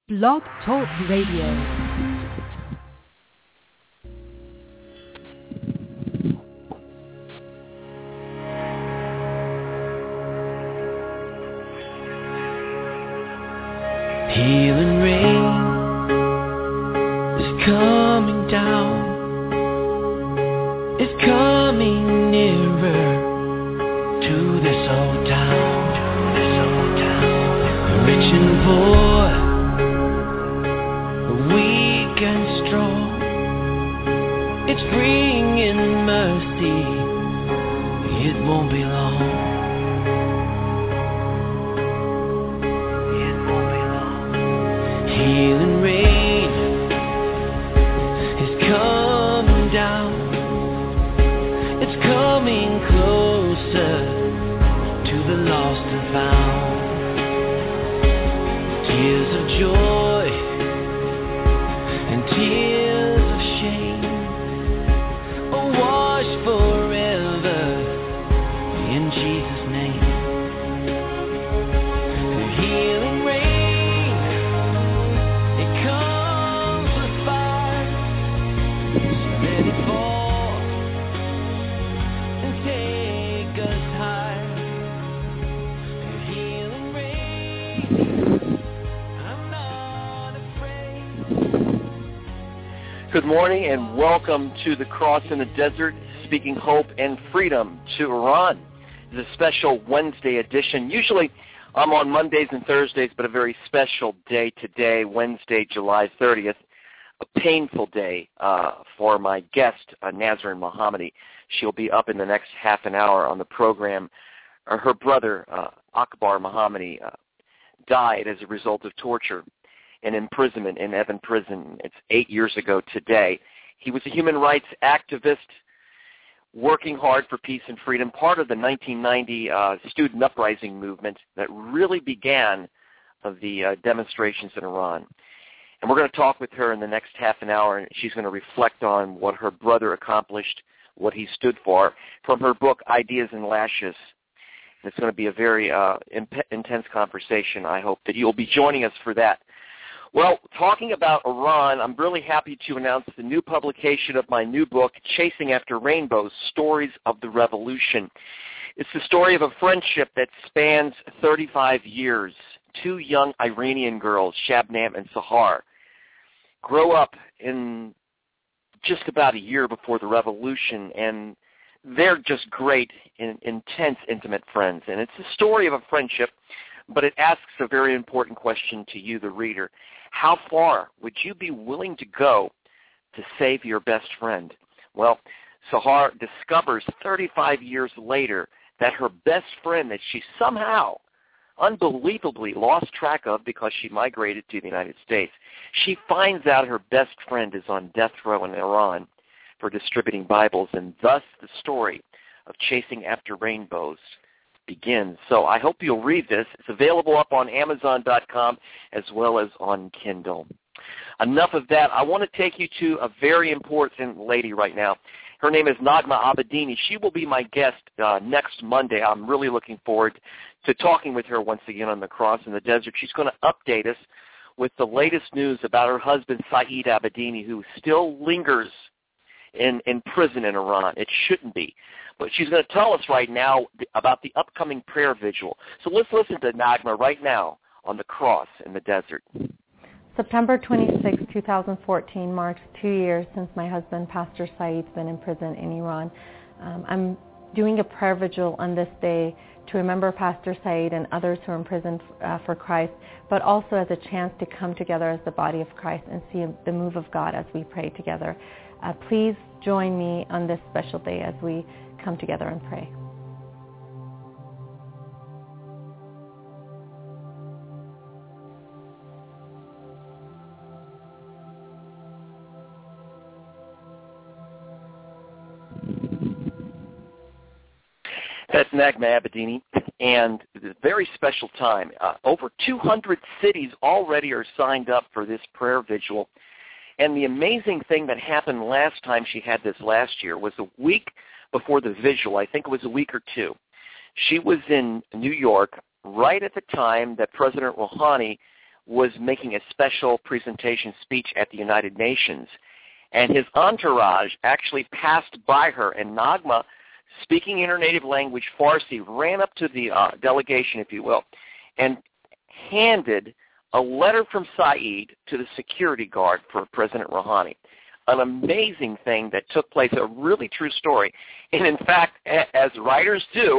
Blog Talk Radio. Healing rain is coming down. It's coming nearer to this old town. Rich and poor, weak and strong. It's bringing mercy. It won't be long. Healing rain is coming down. It's coming closer to the lost and found. Tears of joy and tears of shame, wash forever in Jesus' name. The healing rain, it comes with fire. So let it fall and take us higher. The healing rain, I'm not afraid. Good morning and welcome to the Cross in the Desert, speaking hope and freedom to Iran. It's a special Wednesday edition. Usually I'm on Mondays and Thursdays, but a very special day today, Wednesday, July 30th, a painful day for my guest, Nazrin Mohammadi. She'll be up in the next half an hour on the program. Her brother, Akbar Mohammadi, died as a result of torture and imprisonment in Evin Prison. It's 8 years ago today. He was a human rights activist working hard for peace and freedom, part of the 1990 student uprising movement that really began the demonstrations in Iran. And we're going to talk with her in the next half an hour, and she's going to reflect on what her brother accomplished, what he stood for, from her book, Ideas and Lashes. And it's going to be a very intense conversation. I hope that you'll be joining us for that. Well, talking about Iran, I'm really happy to announce the new publication of my new book, Chasing After Rainbows, Stories of the Revolution. It's the story of a friendship that spans 35 years. Two young Iranian girls, Shabnam and Sahar, grow up in just about a year before the revolution, and they're just great, intense, intimate friends. And it's a story of a friendship, but it asks a very important question to you, the reader. How far would you be willing to go to save your best friend? Well, Sahar discovers 35 years later that her best friend that she somehow unbelievably lost track of because she migrated to the United States, she finds out her best friend is on death row in Iran for distributing Bibles, and thus the story of Chasing After Rainbows begins. So I hope you'll read this. It's available up on Amazon.com as well as on Kindle. Enough of that. I want to take you to a very important lady right now. Her name is Nagma Abedini. She will be my guest next Monday. I'm really looking forward to talking with her once again on the Cross in the Desert. She's going to update us with the latest news about her husband, Saeed Abedini, who still lingers in prison in Iran. It shouldn't be. But she's going to tell us right now about the upcoming prayer vigil. So let's listen to Nagma right now on the Cross in the Desert. September 26, 2014 marks 2 years since my husband, Pastor Saeed's been in prison in Iran. I'm doing a prayer vigil on this day to remember Pastor Saeed and others who are in prison for Christ, but also as a chance to come together as the body of Christ and see the move of God as we pray together. Please join me on this special day as we come together and pray. That's Nagma Abedini, and it's a very special time. Over 200 cities already are signed up for this prayer vigil. And the amazing thing that happened last time she had this last year was a week before the vigil. I think it was a week or two. She was in New York right at the time that President Rouhani was making a special presentation speech at the United Nations, and his entourage actually passed by her, and Nagma, speaking in her native language, Farsi, ran up to the delegation, if you will, and handed a letter from Saeed to the security guard for President Rouhani. An amazing thing that took place, a really true story. And in fact, as writers do,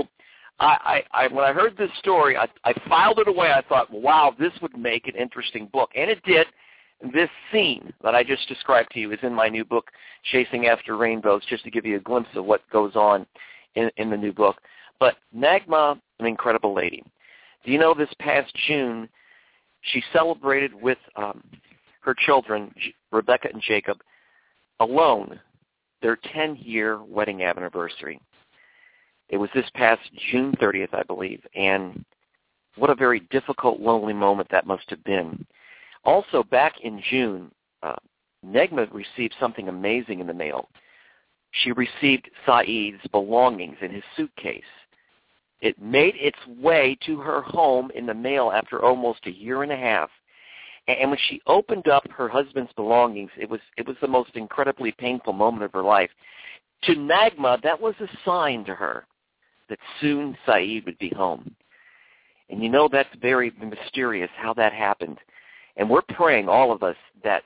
when I heard this story, I filed it away. I thought, wow, this would make an interesting book. And it did. This scene that I just described to you is in my new book, Chasing After Rainbows, just to give you a glimpse of what goes on in the new book. But Nagma, an incredible lady. Do you know this past June, she celebrated with her children, Rebecca and Jacob, alone, their 10-year wedding anniversary. It was this past June 30th, I believe, and what a very difficult, lonely moment that must have been. Also, back in June, Nagma received something amazing in the mail. She received Saeed's belongings in his suitcase. It made its way to her home in the mail after almost a year and a half. And when she opened up her husband's belongings, it was the most incredibly painful moment of her life. To Nagma, that was a sign to her that soon Saeed would be home. And you know, that's very mysterious how that happened. And we're praying, all of us, that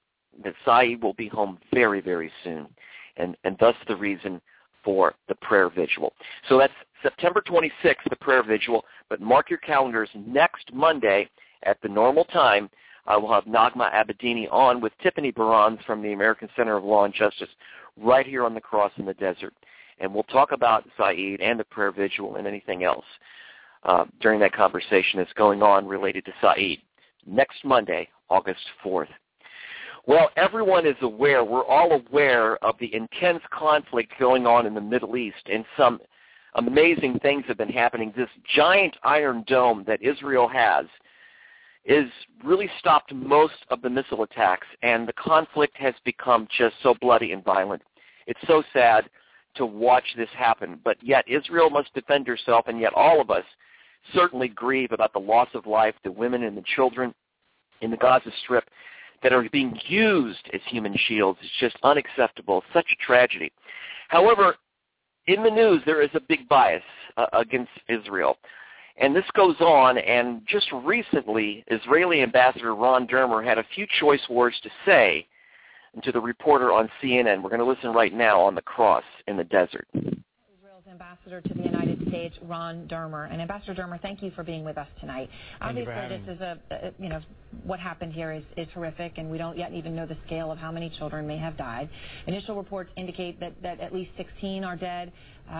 Saeed will be home very, very soon. And thus the reason for the prayer vigil. So that's September 26th, the prayer vigil. But mark your calendars, next Monday at the normal time, I will have Nagma Abedini on with Tiffany Barons from the American Center of Law and Justice right here on the Cross in the Desert. And we'll talk about Saeed and the prayer vigil and anything else during that conversation that's going on related to Saeed. Next Monday, August 4th. Well, everyone is aware, we're all aware of the intense conflict going on in the Middle East, and some amazing things have been happening. This giant iron dome that Israel has is really stopped most of the missile attacks, and the conflict has become just so bloody and violent. It's so sad to watch this happen, but yet Israel must defend herself, and yet all of us certainly grieve about the loss of life, the women and the children in the Gaza Strip that are being used as human shields. It's just unacceptable, such a tragedy. However, in the news there is a big bias against Israel. And this goes on, and just recently, Israeli Ambassador Ron Dermer had a few choice words to say to the reporter on CNN. We're going to listen right now on the Cross in the Desert. Israel's ambassador to the United States, Ron Dermer. And Ambassador Dermer, thank you for being with us tonight. Obviously, this is what happened here is horrific, and we don't yet even know the scale of how many children may have died. Initial reports indicate that at least 16 are dead.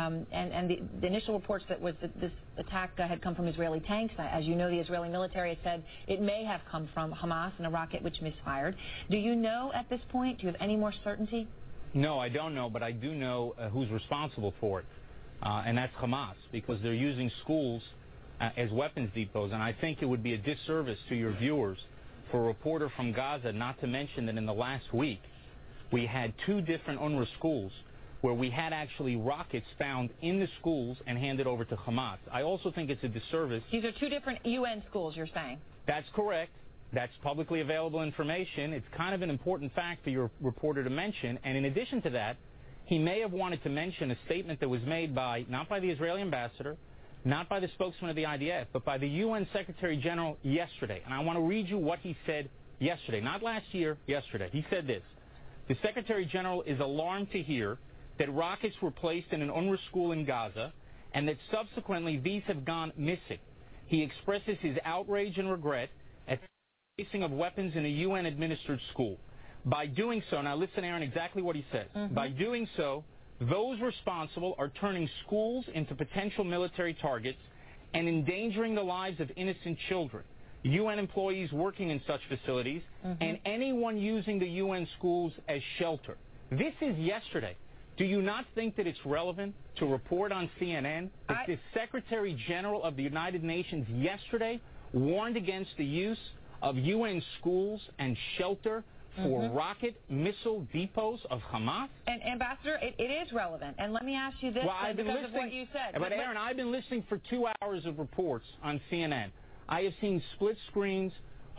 And the initial reports that this attack had come from Israeli tanks. As you know, the Israeli military has said it may have come from Hamas in a rocket which misfired. Do you know at this point? Do you have any more certainty? No, I don't know, but I do know who's responsible for it, and that's Hamas, because they're using schools as weapons depots. And I think it would be a disservice to your viewers for a reporter from Gaza not to mention that in the last week we had 2 different UNRWA schools where we had actually rockets found in the schools and handed over to Hamas. I also think it's a disservice. These are 2 different UN schools, you're saying? That's correct. That's publicly available information. It's kind of an important fact for your reporter to mention. And in addition to that, he may have wanted to mention a statement that was made not by the Israeli ambassador, not by the spokesman of the IDF, but by the UN Secretary General yesterday. And I want to read you what he said yesterday, not last year, yesterday. He said this: the Secretary General is alarmed to hear that rockets were placed in an UNRWA school in Gaza and that subsequently these have gone missing. He expresses his outrage and regret at the placing of weapons in a UN-administered school. By doing so, now listen, Aaron, exactly what he says. By doing so, those responsible are turning schools into potential military targets and endangering the lives of innocent children, UN employees working in such facilities, and anyone using the UN schools as shelter. This is yesterday. Do you not think that it's relevant to report on CNN that the Secretary General of the United Nations yesterday warned against the use of UN schools and shelter for rocket missile depots of Hamas? And Ambassador, it is relevant. And let me ask you this, because of what you said. But Aaron, I've been listening for 2 hours of reports on CNN. I have seen split screens,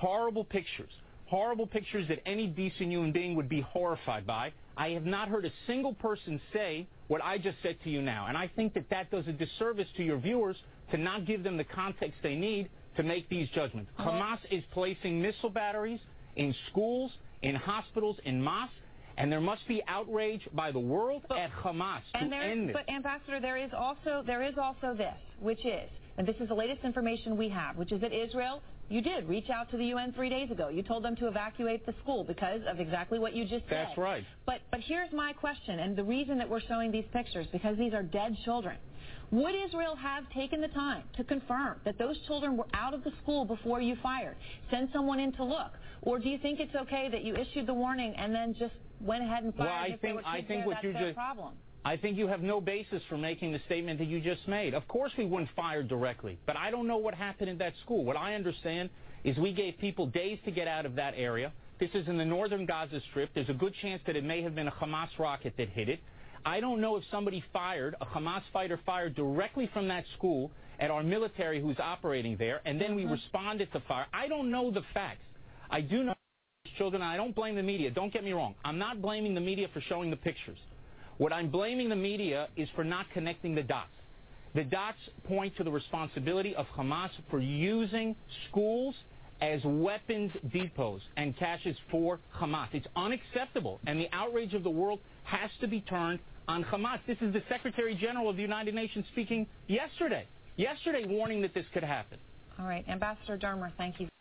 horrible pictures that any decent human being would be horrified by. I have not heard a single person say what I just said to you now, and I think that does a disservice to your viewers to not give them the context they need to make these judgments. Hamas is placing missile batteries in schools, in hospitals, in mosques, and there must be outrage by the world at Hamas to end this. But, Ambassador, there is also this, which is, and this is the latest information we have, which is that Israel, you did reach out to the UN 3 days ago. You told them to evacuate the school because of exactly what you just said. That's right. But here's my question, and the reason that we're showing these pictures, because these are dead children. Would Israel have taken the time to confirm that those children were out of the school before you fired? Send someone in to look? Or do you think it's okay that you issued the warning and then just went ahead and fired? Well, I think what you just... problem. I think you have no basis for making the statement that you just made. Of course we wouldn't fire directly, but I don't know what happened in that school. What I understand is we gave people days to get out of that area. This is in the northern Gaza Strip. There's a good chance that it may have been a Hamas rocket that hit it. I don't know if somebody fired, a Hamas fighter fired directly from that school at our military who's operating there, and then we responded to fire. I don't know the facts. I do know children, and I don't blame the media. Don't get me wrong. I'm not blaming the media for showing the pictures. What I'm blaming the media is for not connecting the dots. The dots point to the responsibility of Hamas for using schools as weapons depots and caches for Hamas. It's unacceptable, and the outrage of the world has to be turned on Hamas. This is the Secretary General of the United Nations speaking yesterday warning that this could happen. All right. Ambassador Dermer, thank you.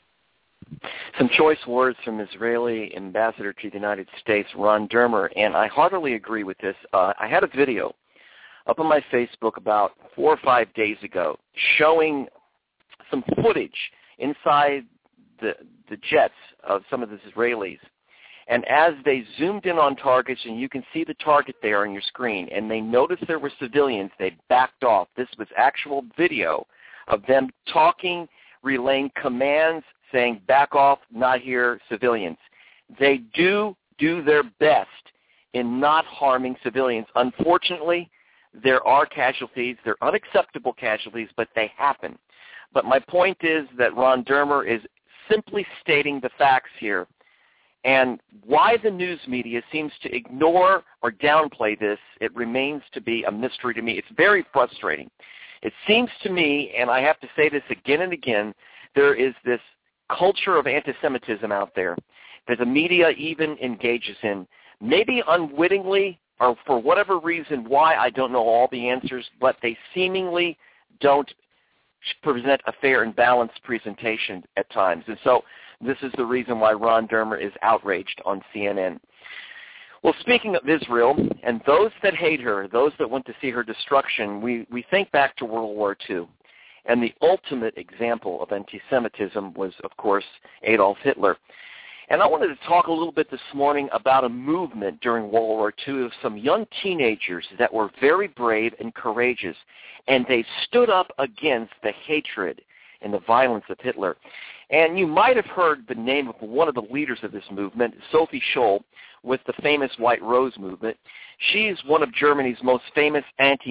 Some choice words from Israeli Ambassador to the United States, Ron Dermer, and I heartily agree with this. I had a video up on my Facebook about 4 or 5 days ago showing some footage inside the jets of some of the Israelis. And as they zoomed in on targets, and you can see the target there on your screen, and they noticed there were civilians, they backed off. This was actual video of them talking, relaying commands, saying, back off, not here, civilians. They do their best in not harming civilians. Unfortunately, there are casualties. They're unacceptable casualties, but they happen. But my point is that Ron Dermer is simply stating the facts here. And why the news media seems to ignore or downplay this, it remains to be a mystery to me. It's very frustrating. It seems to me, and I have to say this again and again, there is this culture of anti-Semitism out there that the media even engages in, maybe unwittingly or for whatever reason why, I don't know all the answers, but they seemingly don't present a fair and balanced presentation at times. And so this is the reason why Ron Dermer is outraged on CNN. Well, speaking of Israel and those that hate her, those that want to see her destruction, we think back to World War II. And the ultimate example of anti-Semitism was, of course, Adolf Hitler. And I wanted to talk a little bit this morning about a movement during World War II of some young teenagers that were very brave and courageous, and they stood up against the hatred and the violence of Hitler. And you might have heard the name of one of the leaders of this movement, Sophie Scholl, with the famous White Rose movement. She's one of Germany's most famous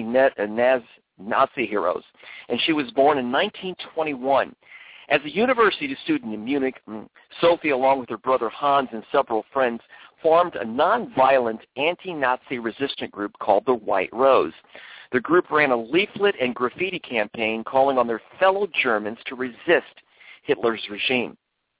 anti-Nazi heroes, and she was born in 1921. As a university student in Munich, Sophie, along with her brother Hans and several friends, formed a nonviolent anti-Nazi resistance group called the White Rose. The group ran a leaflet and graffiti campaign calling on their fellow Germans to resist Hitler's regime.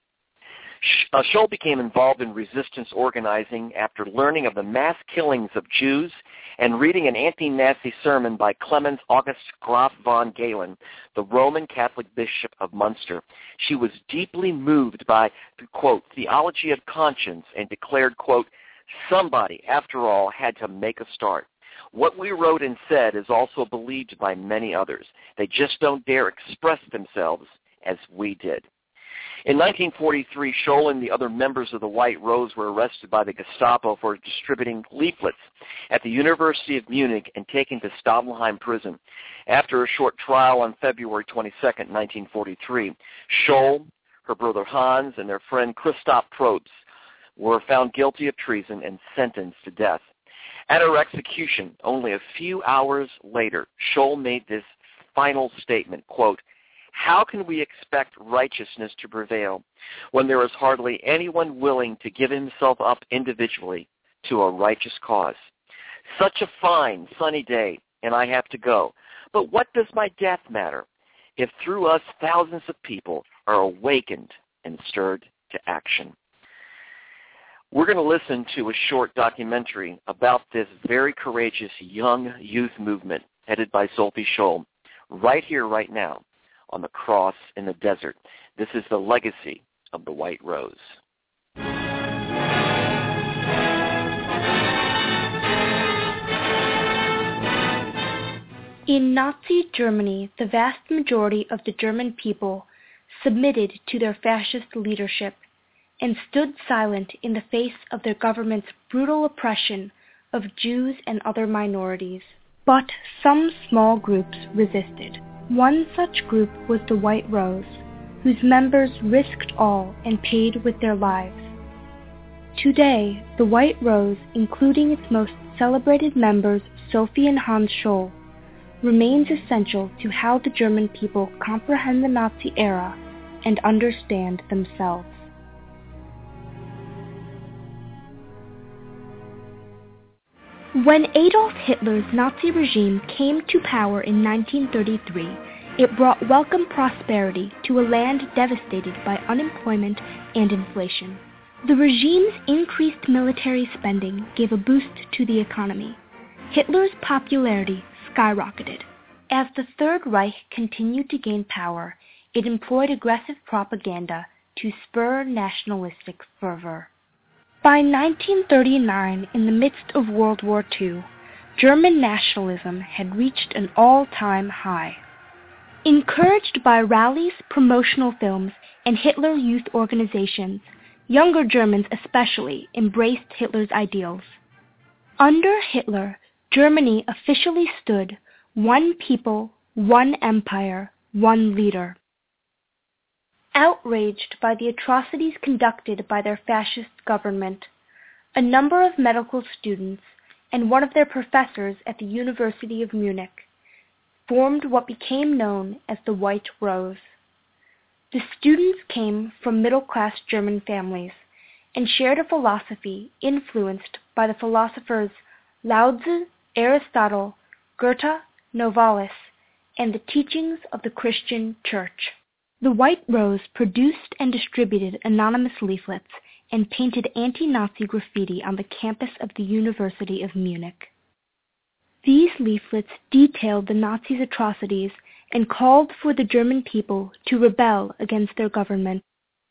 Scholl became involved in resistance organizing after learning of the mass killings of Jews and reading an anti-Nazi sermon by Clemens August Graf von Galen, the Roman Catholic Bishop of Munster. She was deeply moved by the, quote, theology of conscience and declared, quote, somebody, after all, had to make a start. What we wrote and said is also believed by many others. They just don't dare express themselves as we did. In 1943, Scholl and the other members of the White Rose were arrested by the Gestapo for distributing leaflets at the University of Munich and taken to Stadelheim prison. After a short trial on February 22, 1943, Scholl, her brother Hans, and their friend Christoph Probst were found guilty of treason and sentenced to death. At her execution, only a few hours later, Scholl made this final statement, quote, How can we expect righteousness to prevail when there is hardly anyone willing to give himself up individually to a righteous cause? Such a fine, sunny day, and I have to go. But what does my death matter if through us thousands of people are awakened and stirred to action? We're going to listen to a short documentary about this very courageous young youth movement headed by Sophie Scholl right here, right now, on the cross in the desert. This is the legacy of the White Rose. In Nazi Germany, the vast majority of the German people submitted to their fascist leadership and stood silent in the face of their government's brutal oppression of Jews and other minorities. But some small groups resisted. One such group was the White Rose, whose members risked all and paid with their lives. Today, the White Rose, including its most celebrated members, Sophie and Hans Scholl, remains essential to how the German people comprehend the Nazi era and understand themselves. When Adolf Hitler's Nazi regime came to power in 1933, it brought welcome prosperity to a land devastated by unemployment and inflation. The regime's increased military spending gave a boost to the economy. Hitler's popularity skyrocketed. As the Third Reich continued to gain power, it employed aggressive propaganda to spur nationalistic fervor. By 1939, in the midst of World War II, German nationalism had reached an all-time high. Encouraged by rallies, promotional films, and Hitler Youth organizations, younger Germans especially embraced Hitler's ideals. Under Hitler, Germany officially stood one people, one empire, one leader. Outraged by the atrocities conducted by their fascist government, a number of medical students and one of their professors at the University of Munich formed what became known as the White Rose. The students came from middle-class German families and shared a philosophy influenced by the philosophers Lao Tzu, Aristotle, Goethe, Novalis, and the teachings of the Christian Church. The White Rose produced and distributed anonymous leaflets and painted anti-Nazi graffiti on the campus of the University of Munich. These leaflets detailed the Nazis' atrocities and called for the German people to rebel against their government.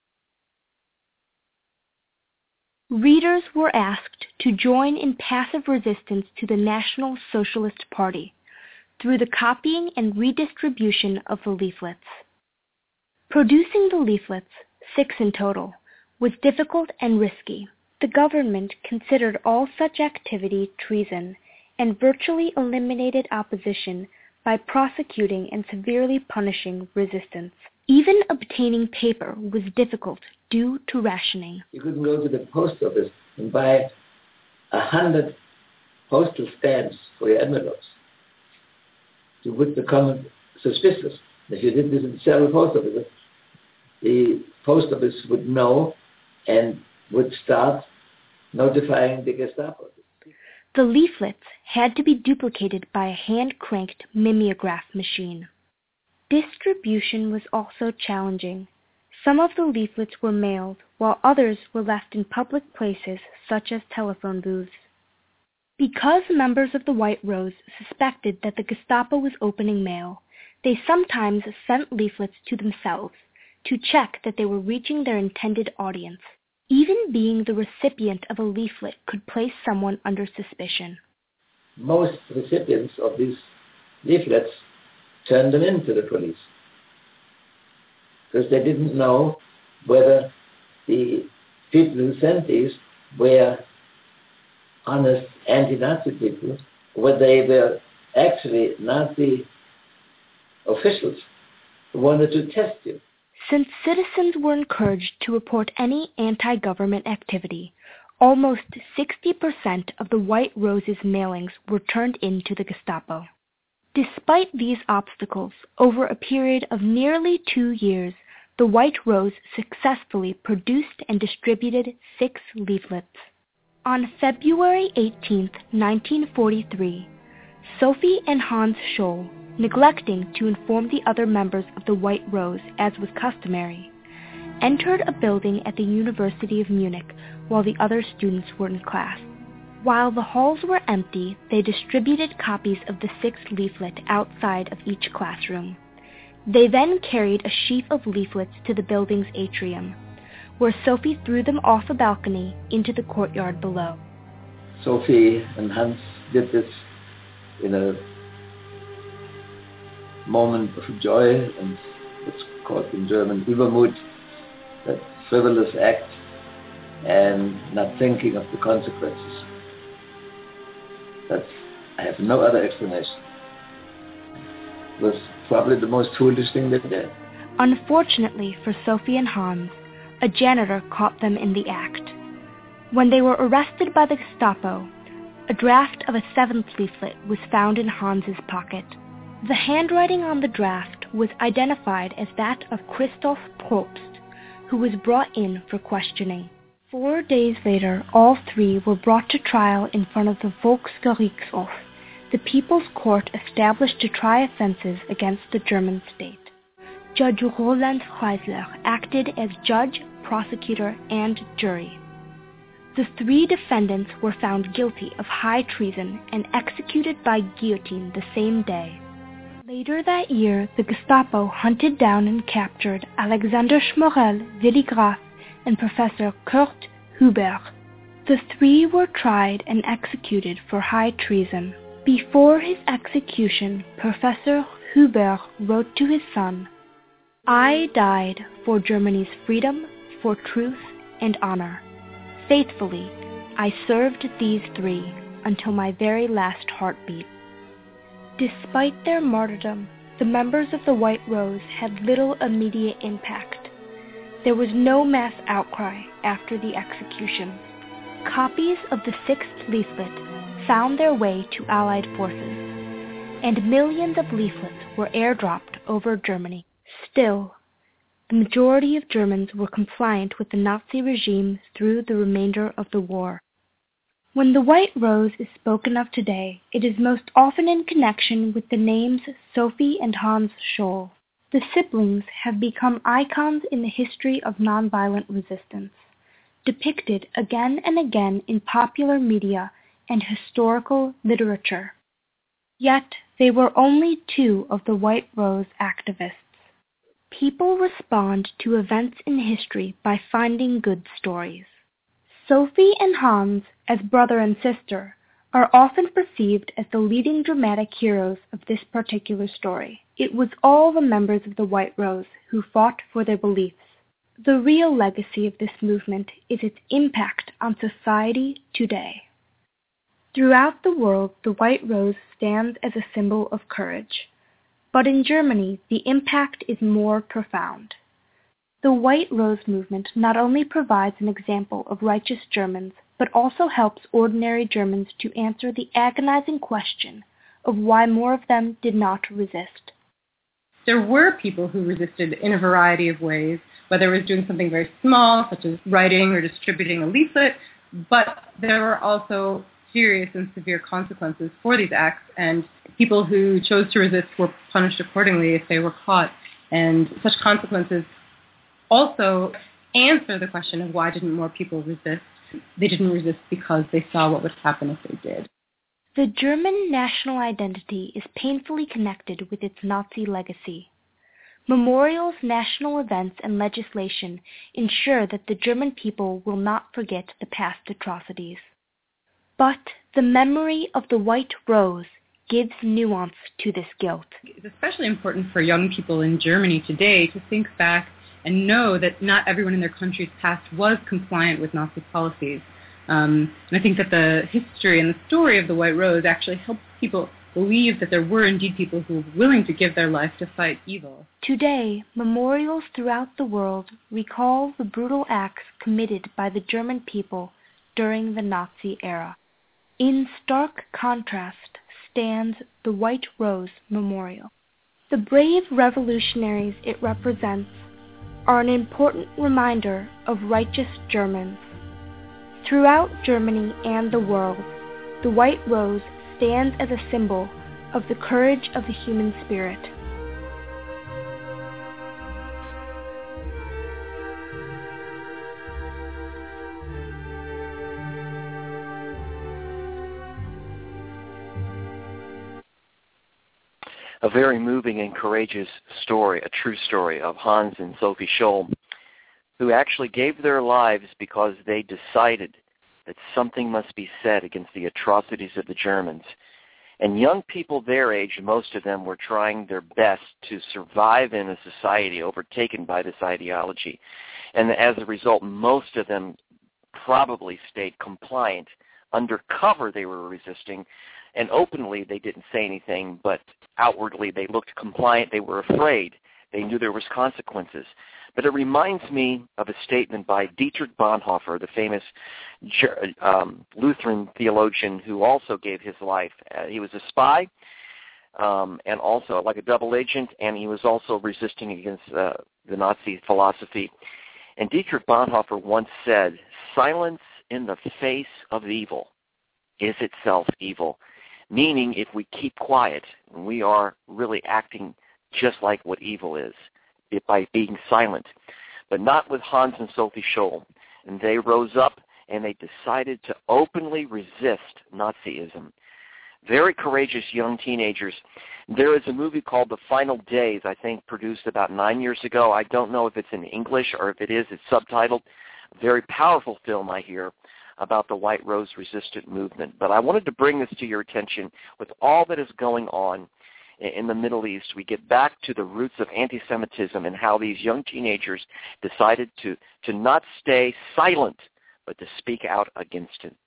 Readers were asked to join in passive resistance to the National Socialist Party through the copying and redistribution of the leaflets. Producing the leaflets, 6 in total, was difficult and risky. The government considered all such activity treason and virtually eliminated opposition by prosecuting and severely punishing resistance. Even obtaining paper was difficult due to rationing. You couldn't go to the post office and buy 100 postal stamps for your envelopes. You would become suspicious. If you did this in several post offices, the post office would know and would start notifying the Gestapo. The leaflets had to be duplicated by a hand-cranked mimeograph machine. Distribution was also challenging. Some of the leaflets were mailed, while others were left in public places such as telephone booths. Because members of the White Rose suspected that the Gestapo was opening mail, they sometimes sent leaflets to themselves to check that they were reaching their intended audience. Even being the recipient of a leaflet could place someone under suspicion. Most recipients of these leaflets turned them in to the police because they didn't know whether the people who sent these were honest anti-Nazi people, or whether they were actually Nazi officials who wanted to test you. Since citizens were encouraged to report any anti-government activity, almost 60% of the White Rose's mailings were turned in to the Gestapo. Despite these obstacles, over a period of nearly 2 years, the White Rose successfully produced and distributed 6 leaflets. On February 18, 1943, Sophie and Hans Scholl, neglecting to inform the other members of the White Rose as was customary, entered a building at the University of Munich while the other students were in class. While the halls were empty, they distributed copies of the 6th leaflet outside of each classroom. They then carried a sheaf of leaflets to the building's atrium, where Sophie threw them off a balcony into the courtyard below. Sophie and Hans did this in a moment of joy, and it's called in German Übermut, that frivolous act, and not thinking of the consequences. I have no other explanation. It was probably the most foolish thing they did. Unfortunately for Sophie and Hans, a janitor caught them in the act. When they were arrested by the Gestapo, a draft of a 7th leaflet was found in Hans's pocket. The handwriting on the draft was identified as that of Christoph Probst, who was brought in for questioning. 4 days later, all 3 were brought to trial in front of the Volksgerichtshof, the People's Court established to try offenses against the German state. Judge Roland Freisler acted as judge, prosecutor, and jury. The 3 defendants were found guilty of high treason and executed by guillotine the same day. Later that year, the Gestapo hunted down and captured Alexander Schmorell, Willy Graf, and Professor Kurt Huber. The 3 were tried and executed for high treason. Before his execution, Professor Huber wrote to his son, "I died for Germany's freedom, for truth, and honor. Faithfully, I served these 3 until my very last heartbeat." Despite their martyrdom, the members of the White Rose had little immediate impact. There was no mass outcry after the execution. Copies of the 6th leaflet found their way to Allied forces, and millions of leaflets were airdropped over Germany. Still, the majority of Germans were compliant with the Nazi regime through the remainder of the war. When the White Rose is spoken of today, it is most often in connection with the names Sophie and Hans Scholl. The siblings have become icons in the history of nonviolent resistance, depicted again and again in popular media and historical literature. Yet they were only 2 of the White Rose activists. People respond to events in history by finding good stories. Sophie and Hans, as brother and sister, are often perceived as the leading dramatic heroes of this particular story. It was all the members of the White Rose who fought for their beliefs. The real legacy of this movement is its impact on society today. Throughout the world, the White Rose stands as a symbol of courage. But in Germany, the impact is more profound. The White Rose movement not only provides an example of righteous Germans, but also helps ordinary Germans to answer the agonizing question of why more of them did not resist. There were people who resisted in a variety of ways, whether it was doing something very small, such as writing or distributing a leaflet, but there were also serious and severe consequences for these acts, and people who chose to resist were punished accordingly if they were caught. And such consequences also answer the question of why didn't more people resist. They didn't resist because they saw what would happen if they did. The German national identity is painfully connected with its Nazi legacy. Memorials, national events, and legislation ensure that the German people will not forget the past atrocities. But the memory of the White Rose gives nuance to this guilt. It's especially important for young people in Germany today to think back and know that not everyone in their country's past was compliant with Nazi policies. And I think that the history and the story of the White Rose actually helps people believe that there were indeed people who were willing to give their life to fight evil. Today, memorials throughout the world recall the brutal acts committed by the German people during the Nazi era. In stark contrast stands the White Rose Memorial. The brave revolutionaries it represents are an important reminder of righteous Germans. Throughout Germany and the world, the White Rose stands as a symbol of the courage of the human spirit. A very moving and courageous story, a true story of Hans and Sophie Scholl, who actually gave their lives because they decided that something must be said against the atrocities of the Germans. And young people their age, most of them were trying their best to survive in a society overtaken by this ideology. And as a result, most of them probably stayed compliant. Undercover they were resisting, and openly they didn't say anything, but outwardly they looked compliant. They were afraid. They knew there was consequences. But it reminds me of a statement by Dietrich Bonhoeffer, the famous Lutheran theologian who also gave his life. He was a spy and also like a double agent, and he was also resisting against the Nazi philosophy. And Dietrich Bonhoeffer once said, "Silence in the face of evil is itself evil," meaning if we keep quiet, we are really acting just like what evil is, by being silent. But not with Hans and Sophie Scholl. And they rose up and they decided to openly resist Nazism. Very courageous young teenagers. There is a movie called The Final Days, I think, produced about 9 years ago. I don't know if it's in English, or if it is, it's subtitled. A very powerful film, I hear, about the White Rose resistant movement. But I wanted to bring this to your attention with all that is going on in the Middle East. We get back to the roots of anti-Semitism and how these young teenagers decided to not stay silent, but to speak out against it.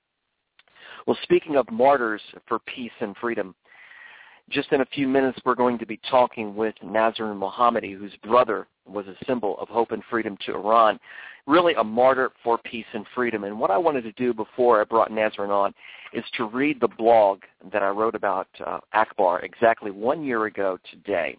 Well, speaking of martyrs for peace and freedom, just in a few minutes we're going to be talking with Nazrin Mohammadi, whose brother was a symbol of hope and freedom to Iran, really a martyr for peace and freedom. And what I wanted to do before I brought Nazrin on is to read the blog that I wrote about Akbar exactly 1 year ago today.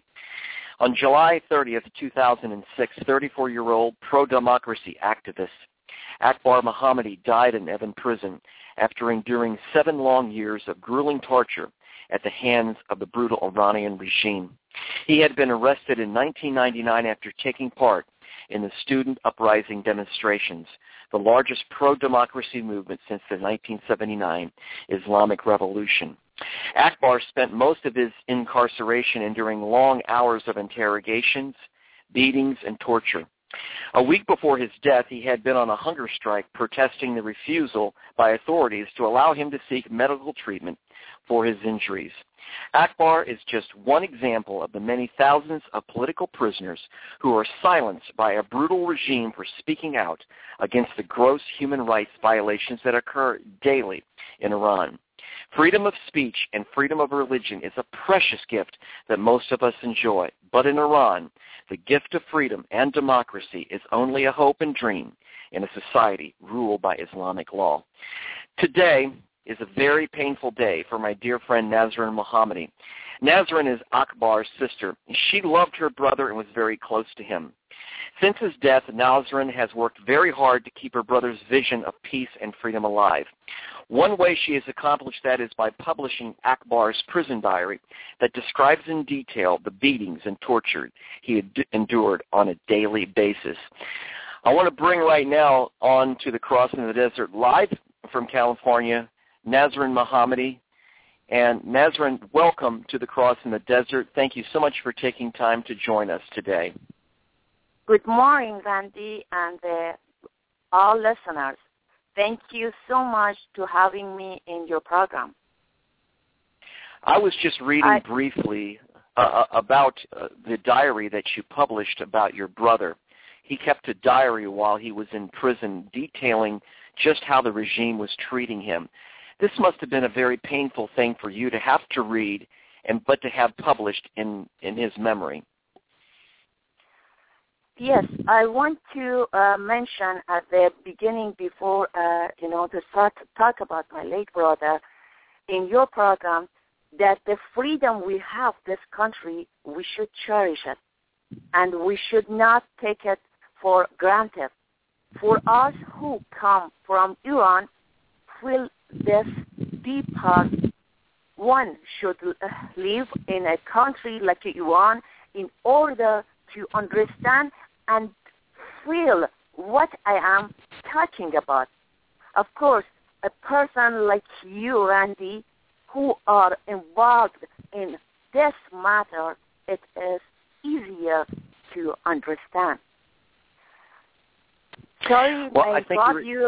On July 30th, 2006, 34-year-old pro-democracy activist Akbar Mohammadi died in Evin prison after enduring 7 long years of grueling torture at the hands of the brutal Iranian regime. He had been arrested in 1999 after taking part in the student uprising demonstrations, the largest pro-democracy movement since the 1979 Islamic Revolution. Akbar spent most of his incarceration enduring long hours of interrogations, beatings, and torture. A week before his death, he had been on a hunger strike protesting the refusal by authorities to allow him to seek medical treatment for his injuries. Akbar is just one example of the many thousands of political prisoners who are silenced by a brutal regime for speaking out against the gross human rights violations that occur daily in Iran. Freedom of speech and freedom of religion is a precious gift that most of us enjoy. But in Iran, the gift of freedom and democracy is only a hope and dream in a society ruled by Islamic law. Today is a very painful day for my dear friend Nazrin Mohammadi. Nazrin is Akbar's sister. She loved her brother and was very close to him. Since his death, Nazrin has worked very hard to keep her brother's vision of peace and freedom alive. One way she has accomplished that is by publishing Akbar's prison diary that describes in detail the beatings and torture he had endured on a daily basis. I want to bring right now on to the Crossing of the Desert live from California, Nazrin Mohammadi. And Nazrin, welcome to the Crossing the Desert. Thank you so much for taking time to join us today. Good morning, Randy, and all listeners. Thank you so much to having me in your program. I was just reading briefly about the diary that you published about your brother. He kept a diary while he was in prison detailing just how the regime was treating him. This must have been a very painful thing for you to have to read, but to have published in his memory. Yes, I want to mention at the beginning, before to start to talk about my late brother, in your program, that the freedom we have, this country, we should cherish it. And we should not take it for granted. For us who come from Iran, feel this deeper. One should live in a country like Iran in order to understand and feel what I am talking about. Of course, a person like you, Randy, who are involved in this matter, it is easier to understand. Sorry, well, I brought you.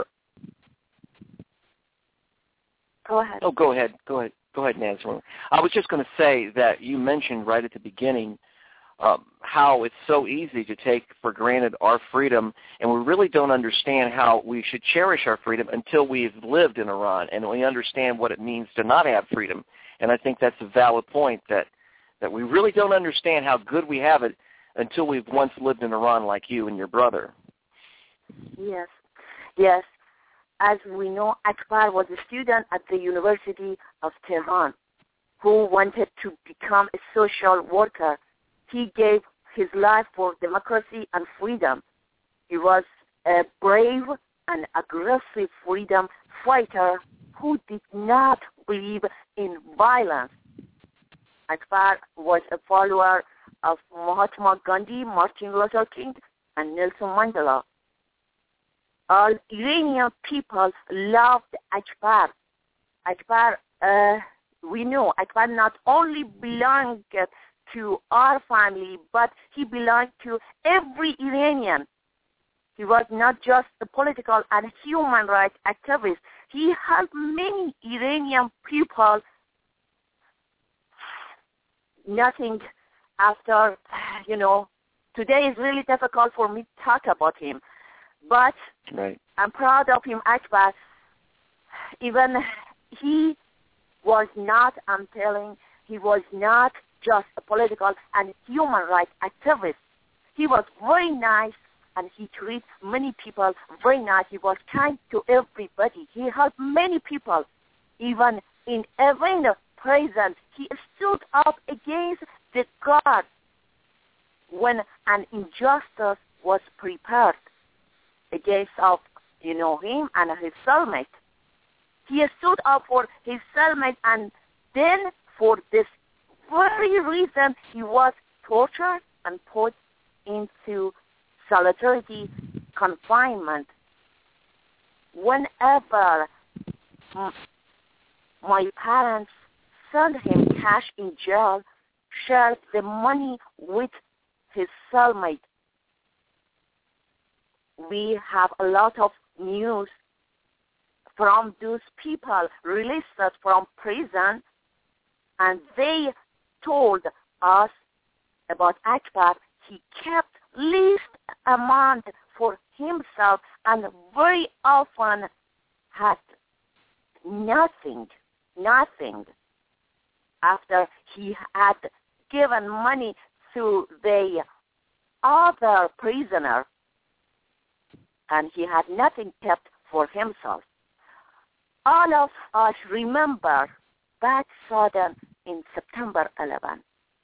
Go ahead. Oh, go ahead, Nazarene. I was just going to say that you mentioned right at the beginning how it's so easy to take for granted our freedom, and we really don't understand how we should cherish our freedom until we've lived in Iran and we understand what it means to not have freedom. And I think that's a valid point, that we really don't understand how good we have it until we've once lived in Iran like you and your brother. Yes, yes. As we know, Akbar was a student at the University of Tehran who wanted to become a social worker. He gave his life for democracy and freedom. He was a brave and aggressive freedom fighter who did not believe in violence. Akbar was a follower of Mahatma Gandhi, Martin Luther King, and Nelson Mandela. All Iranian people loved Akbar. Akbar, we know Akbar not only belonged to our family, but he belonged to every Iranian. He was not just a political and human rights activist. He helped many Iranian people. Nothing after, today is really difficult for me to talk about him. But right. I'm proud of him, Akbar. Even he was not, he was not just a political and human rights activist. He was very nice, and he treated many people very nice. He was kind to everybody. He helped many people. Even in Iranian prison, he stood up against the guard when an injustice was prepared against him and his cellmate. He stood up for his cellmate, and then for this very reason he was tortured and put into solitary confinement. Whenever my parents sent him cash in jail, shared the money with his cellmate, we have a lot of news from those people released from prison, and they told us about Akbar. He kept least amount for himself and very often had nothing. After he had given money to the other prisoner, and he had nothing kept for himself. All of us remember that sudden in September 11.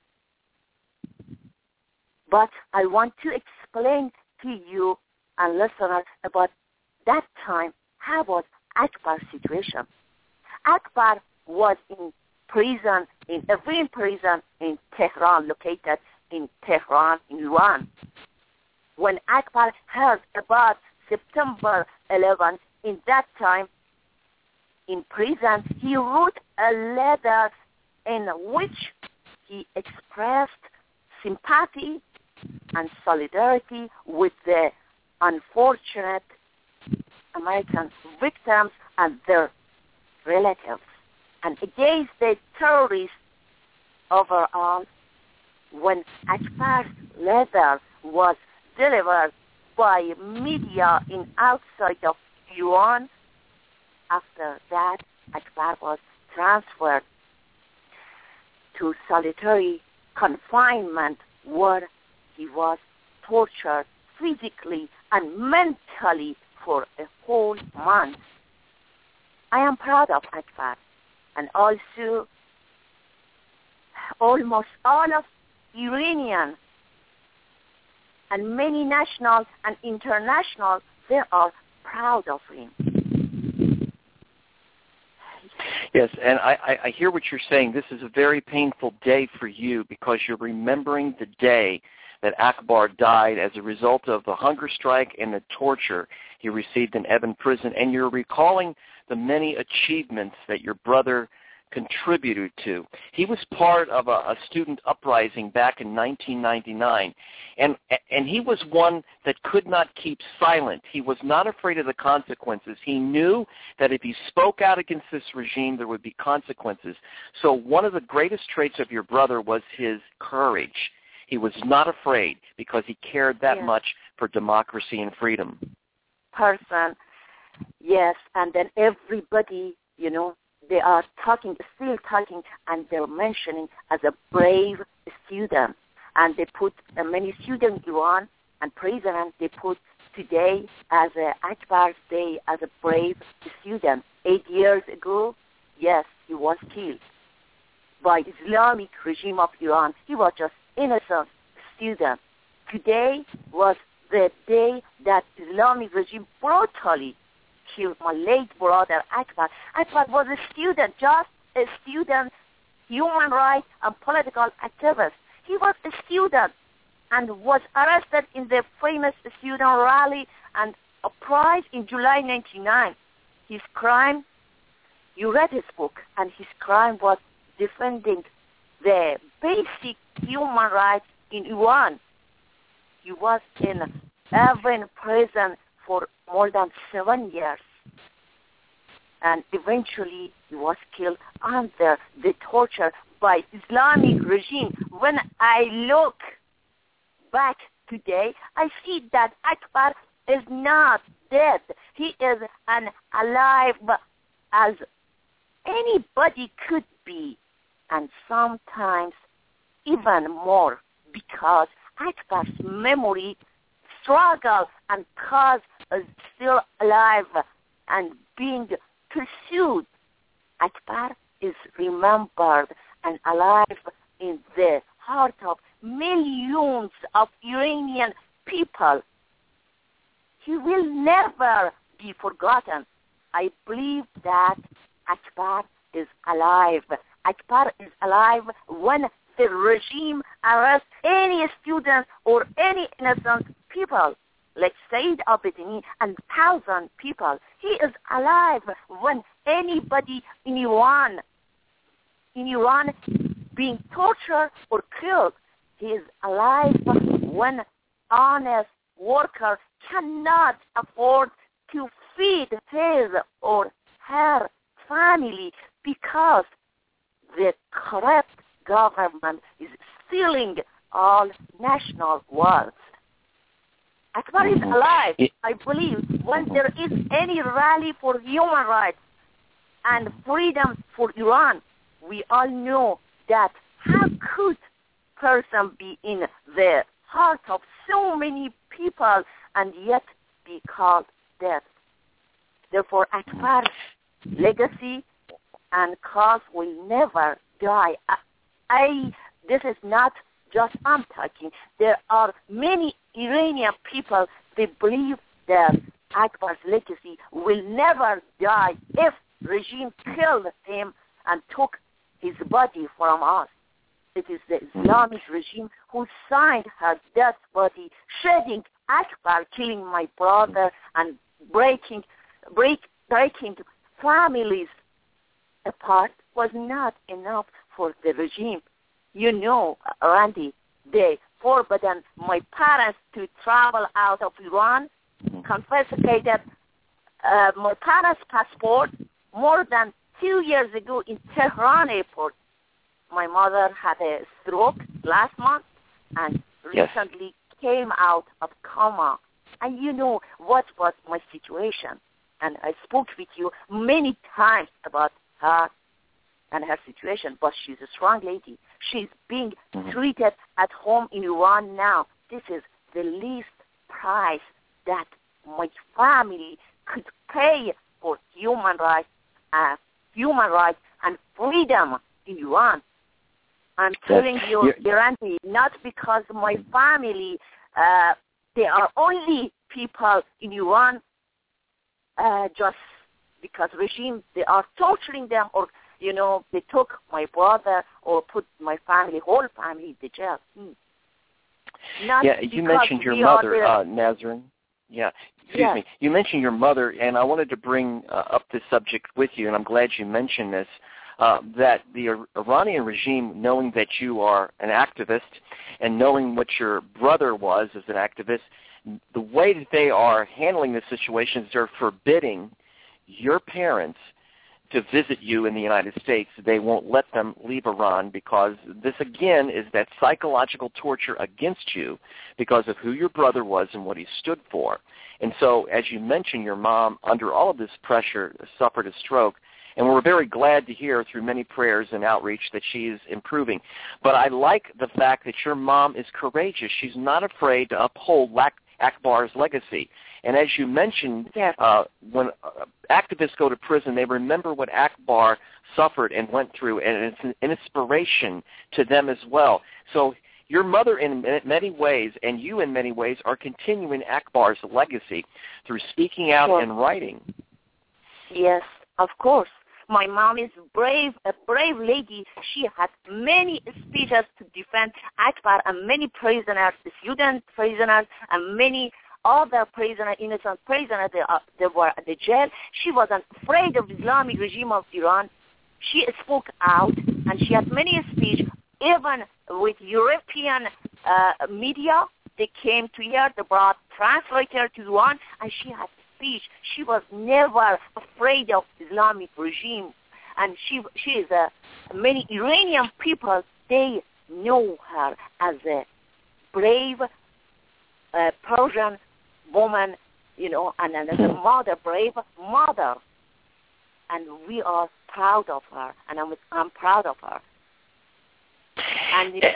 But I want to explain to you and listeners about that time, how was Akbar's situation. Akbar was in prison, in Evin prison in Tehran, located in Tehran, in Iran. When Akbar heard about September 11, in that time, in prison, he wrote a letter in which he expressed sympathy and solidarity with the unfortunate American victims and their relatives, and against the terrorists overall. When Akbar's letter was delivered by media in outside of Iran, after that, Akbar was transferred to solitary confinement, where he was tortured physically and mentally for a whole month. I am proud of Akbar, and also almost all of Iranian and many national and international, they are proud of him. Yes, and I hear what you're saying. This is a very painful day for you because you're remembering the day that Akbar died as a result of the hunger strike and the torture he received in Evin prison, and you're recalling the many achievements that your brother contributed to. He was part of a student uprising back in 1999, and he was one that could not keep silent. He was not afraid of the consequences. He knew that if he spoke out against this regime, there would be consequences. So one of the greatest traits of your brother was his courage. He was not afraid because he cared that much for democracy and freedom. Person, yes, and then everybody, they are still talking, and they're mentioning as a brave student. And they put many students in Iran and president, they put today as Akbar's Day as a brave student. 8 years ago, yes, he was killed by Islamic regime of Iran. He was just innocent student. Today was the day that Islamic regime brutally killed my late brother Akbar. Akbar was a student, just a student, human rights and political activist. He was a student and was arrested in the famous student rally and uprising in July 1999. His crime, you read his book, and his crime was defending the basic human rights in Iran. He was in Evin prison for more than 7 years. And eventually he was killed under the torture by Islamic regime. When I look back today, I see that Akbar is not dead. He is alive as anybody could be, and sometimes even more, because Akbar's memory struggle and cause is still alive and being pursued. Akbar is remembered and alive in the heart of millions of Iranian people. He will never be forgotten. I believe that Akbar is alive. Akbar is alive when the regime arrests any student or any innocent people, like Said Abedini and 1,000 people. He is alive when anybody in Iran being tortured or killed. He is alive when honest worker cannot afford to feed his or her family because the corrupt government is stealing all national wealth. Akbar is alive, I believe, when there is any rally for human rights and freedom for Iran. We all know that how could person be in the heart of so many people and yet be called dead? Therefore, Akbar's legacy and cause will never die. This is not just I'm talking. There are many Iranian people, they believe that Akbar's legacy will never die if regime killed him and took his body from us. It is the Islamic regime who signed her death body, shedding Akbar, killing my brother, and breaking families apart was not enough for the regime. You know, Randy, they forbidden my parents to travel out of Iran, confiscated my parents' passport more than 2 years ago in Tehran airport. My mother had a stroke last month and recently came out of coma. And you know what was my situation. And I spoke with you many times about her and her situation, but she's a strong lady. She's being treated at home in Iran now. This is the least price that my family could pay for human rights and freedom in Iran. I'm telling you, Auntie, not because my family, they are only people in Iran, just because regime, they are torturing them, or, they took my brother or put my family, whole family in the jail. You mentioned your mother, Nazrin. Excuse me. You mentioned your mother, and I wanted to bring up this subject with you, and I'm glad you mentioned this, that the Iranian regime, knowing that you are an activist and knowing what your brother was as an activist, the way that they are handling this situation is they're forbidding your parents to visit you in the United States. They won't let them leave Iran because this, again, is that psychological torture against you because of who your brother was and what he stood for. And so, as you mentioned, your mom, under all of this pressure, suffered a stroke. And we're very glad to hear through many prayers and outreach that she is improving. But I like the fact that your mom is courageous. She's not afraid to uphold Akbar's legacy. And as you mentioned, when activists go to prison, they remember what Akbar suffered and went through, and it's an inspiration to them as well. So your mother in many ways, and you in many ways, are continuing Akbar's legacy through speaking out and writing. Yes, of course. My mom is a brave lady. She had many speeches to defend Akbar and many prisoners, student prisoners, and many other prisoners, innocent prisoners, they were at the jail. She wasn't afraid of the Islamic regime of Iran. She spoke out, and she had many speeches. Even with European media, they came to her, they brought translator to Iran, and she had speech. She was never afraid of Islamic regime. And she is many Iranian people, they know her as a brave Persian woman, and as a mother, brave mother. And we are proud of her, and I'm proud of her. And we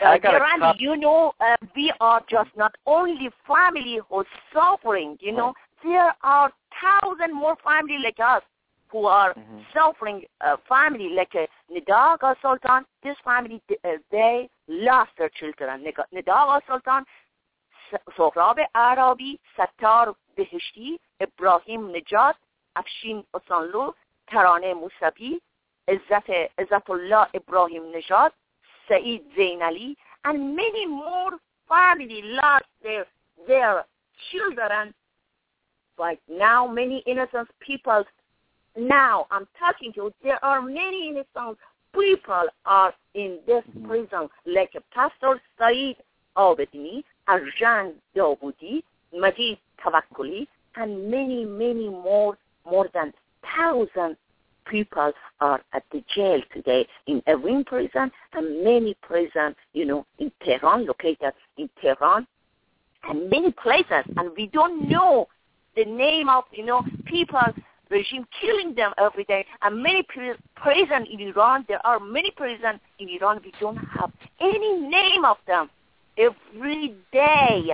are just not only family who's suffering, there are 1,000 more families like us who are suffering, family like Nida Agha Sultan. This family, they lost their children. Nida Agha Sultan, Sohrab Arabi, Sattar Beheshti, Ibrahim Nejad, Afshin Osanlu, Tarane Musabi, Izzatullah Ibrahim Nejad, Saeed Zainali, and many more families lost their children. But now many innocent people, now I'm talking to you, there are many innocent people are in this prison, like Pastor Saeed Abedini, Arjan Dawoodi, Majid Tawakkuli, and many more than 1,000 people are at the jail today in Evin prison and many prisons, in Tehran, located in Tehran, and many places. And we don't know the name of, people, regime killing them every day. And many prisons in Iran, there are many prisons in Iran, we don't have any name of them. Every day,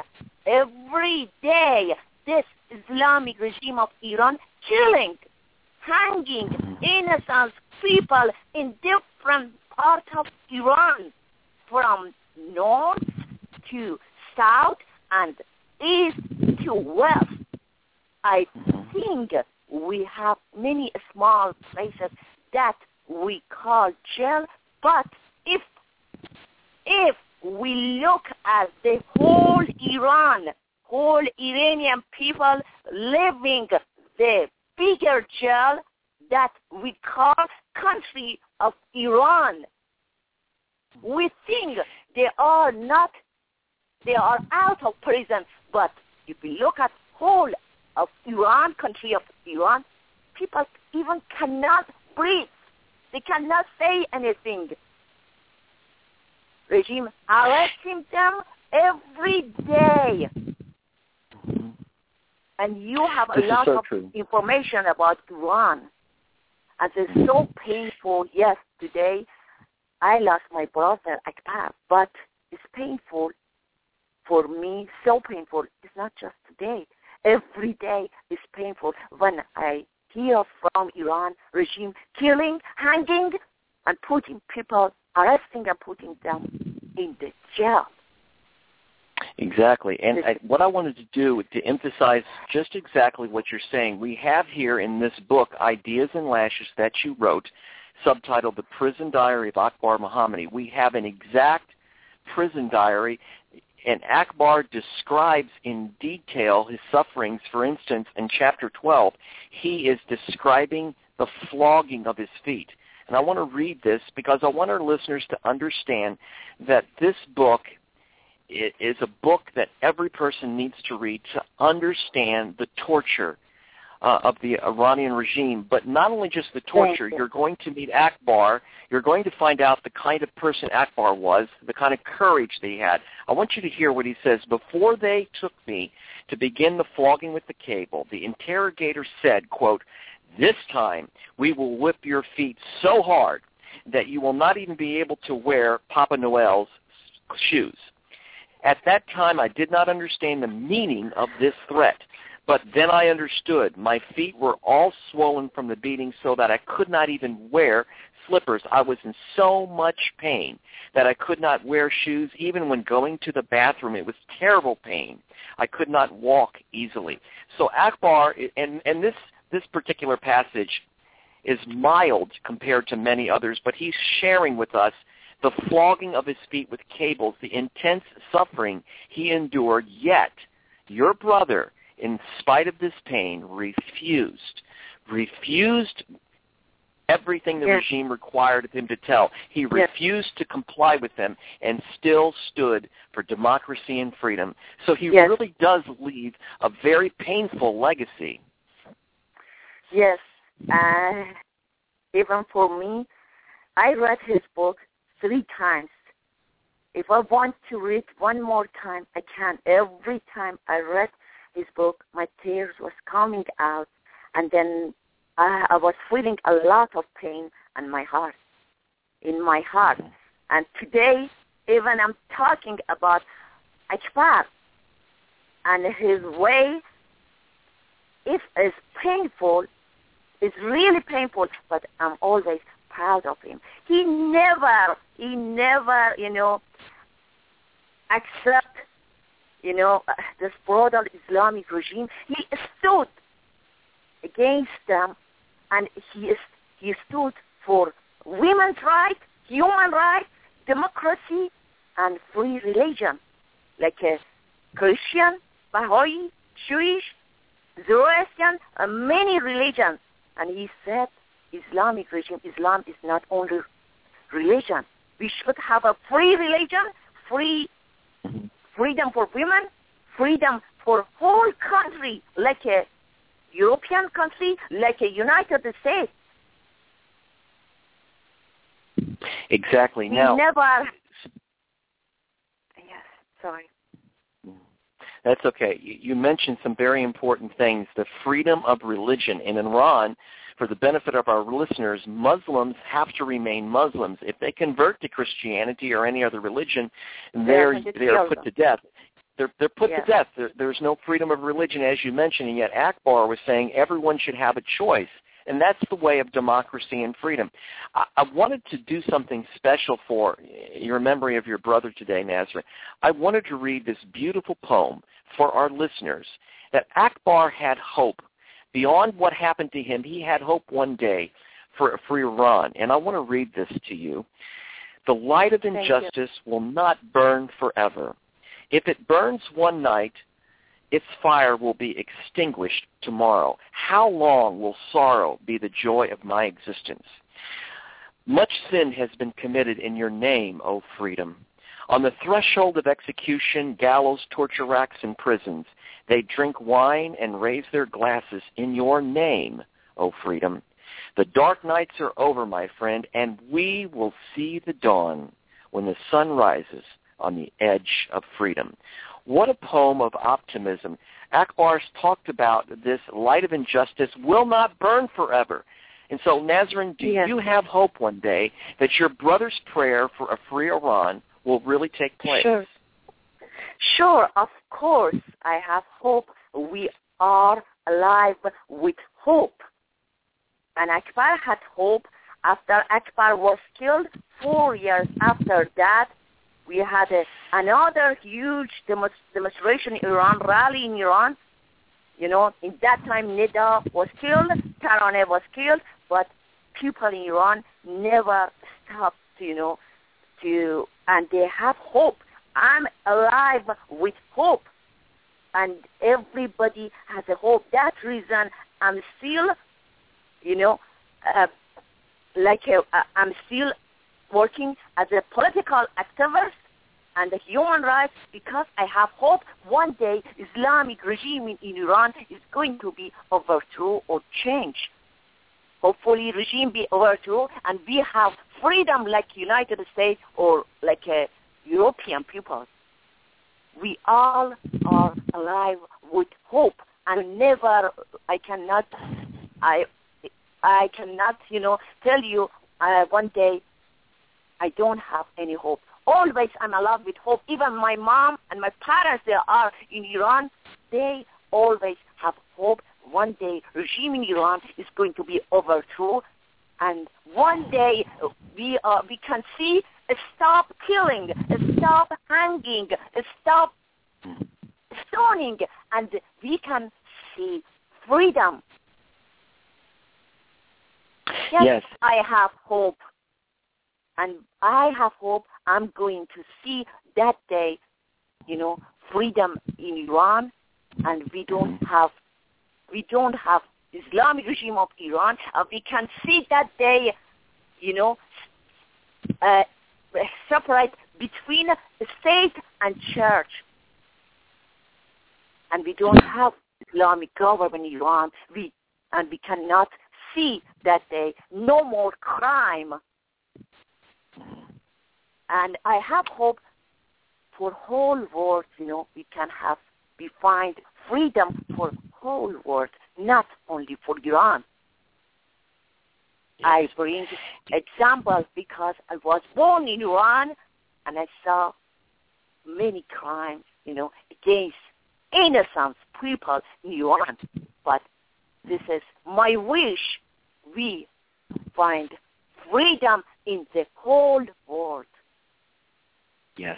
this Islamic regime of Iran killing, hanging innocent people in different parts of Iran, from north to south and east to west. I think we have many small places that we call jail, but if we look at the whole Iranian people living the bigger jail that we call country of Iran, we think they are out of prison. But if we look at whole of Iran, country of Iran, people even cannot breathe. They cannot say anything. Regime arresting them every day. And you have a lot of information about Iran. And it's so painful. Yes, today I lost my brother Akbar, but it's painful for me, so painful. It's not just today. Every day is painful when I hear from Iran regime killing, hanging, and putting people arresting and putting them in the jail. Exactly. And what I wanted to do to emphasize just exactly what you're saying, we have here in this book, Ideas and Lashes, that you wrote, subtitled The Prison Diary of Akbar Mohammadi. We have an exact prison diary, and Akbar describes in detail his sufferings. For instance, in Chapter 12, he is describing the flogging of his feet. And I want to read this because I want our listeners to understand that this book is a book that every person needs to read to understand the torture of the Iranian regime. But not only just the torture, you're going to meet Akbar. You're going to find out the kind of person Akbar was, the kind of courage that he had. I want you to hear what he says. Before they took me to begin the flogging with the cable, the interrogator said, quote, "This time we will whip your feet so hard that you will not even be able to wear Papa Noel's shoes." At that time, I did not understand the meaning of this threat, but then I understood. My feet were all swollen from the beating so that I could not even wear slippers. I was in so much pain that I could not wear shoes even when going to the bathroom. It was terrible pain. I could not walk easily. So Akbar, and this particular passage is mild compared to many others, but he's sharing with us the flogging of his feet with cables, the intense suffering he endured, yet your brother, in spite of this pain, refused everything the regime required of him to tell. He refused to comply with them and still stood for democracy and freedom. So he really does leave a very painful legacy. Yes. Even for me, I read his book 3 times. If I want to read one more time, I can. Every time I read his book, my tears was coming out, and then I was feeling a lot of pain in my heart. And today, even I'm talking about Akbar and his way, if it's painful, it's really painful, but I'm always proud of him. He never, accept, this brutal Islamic regime. He stood against them, and he stood for women's rights, human rights, democracy, and free religion, like a Christian, Baha'i, Jewish, Zoroastrian, many religions. And he said, Islamic regime, Islam is not only religion. We should have a free religion, freedom for women, freedom for whole country, like a European country, like a United States. Exactly. We now, never... Yes, sorry. That's okay. You mentioned some very important things. The freedom of religion in Iran. For the benefit of our listeners, Muslims have to remain Muslims. If they convert to Christianity or any other religion, they are put to death. They're put to death. There's no freedom of religion, as you mentioned, and yet Akbar was saying everyone should have a choice, and that's the way of democracy and freedom. I wanted to do something special for your memory of your brother today, Nazrin. I wanted to read this beautiful poem for our listeners, that Akbar had hope. Beyond what happened to him, he had hope one day for Iran. And I want to read this to you. The light of injustice will not burn forever. If it burns one night, its fire will be extinguished tomorrow. How long will sorrow be the joy of my existence? Much sin has been committed in your name, O freedom. On the threshold of execution, gallows, torture racks, and prisons, they drink wine and raise their glasses in your name, O freedom. The dark nights are over, my friend, and we will see the dawn when the sun rises on the edge of freedom. What a poem of optimism. Akbar's talked about this light of injustice will not burn forever. And so, Nazrin, do you have hope one day that your brother's prayer for a free Iran will really take place? Sure, of course, I have hope. We are alive with hope. And Akbar had hope, after Akbar was killed, 4 years after that, we had another huge demonstration in Iran, rally in Iran. You know, in that time, Nida was killed, Taraneh was killed, but people in Iran never stopped, and they have hope. I'm alive with hope, and everybody has a hope. That reason I'm still, I'm still working as a political activist and the human rights, because I have hope one day Islamic regime in Iran is going to be overthrown or changed. Hopefully regime be overthrown and we have freedom like United States or like European people. We all are alive with hope, and I cannot tell you one day I don't have any hope. Always I'm alive with hope. Even my mom and my parents, they are in Iran, they always have hope. One day regime in Iran is going to be overthrown, and one day we can see stop killing, stop hanging, stop stoning, and we can see freedom. Yes, I have hope. And I have hope I'm going to see that day, freedom in Iran, and we don't have Islamic regime of Iran. We can see that day, separate between state and church. And we don't have Islamic government in Iran. We cannot see that day. No more crime. And I have hope for whole world, we find freedom for whole world, not only for Iran. Yes. I bring examples because I was born in Iran and I saw many crimes, against innocent people in Iran. But this is my wish. We find freedom in the whole world. Yes.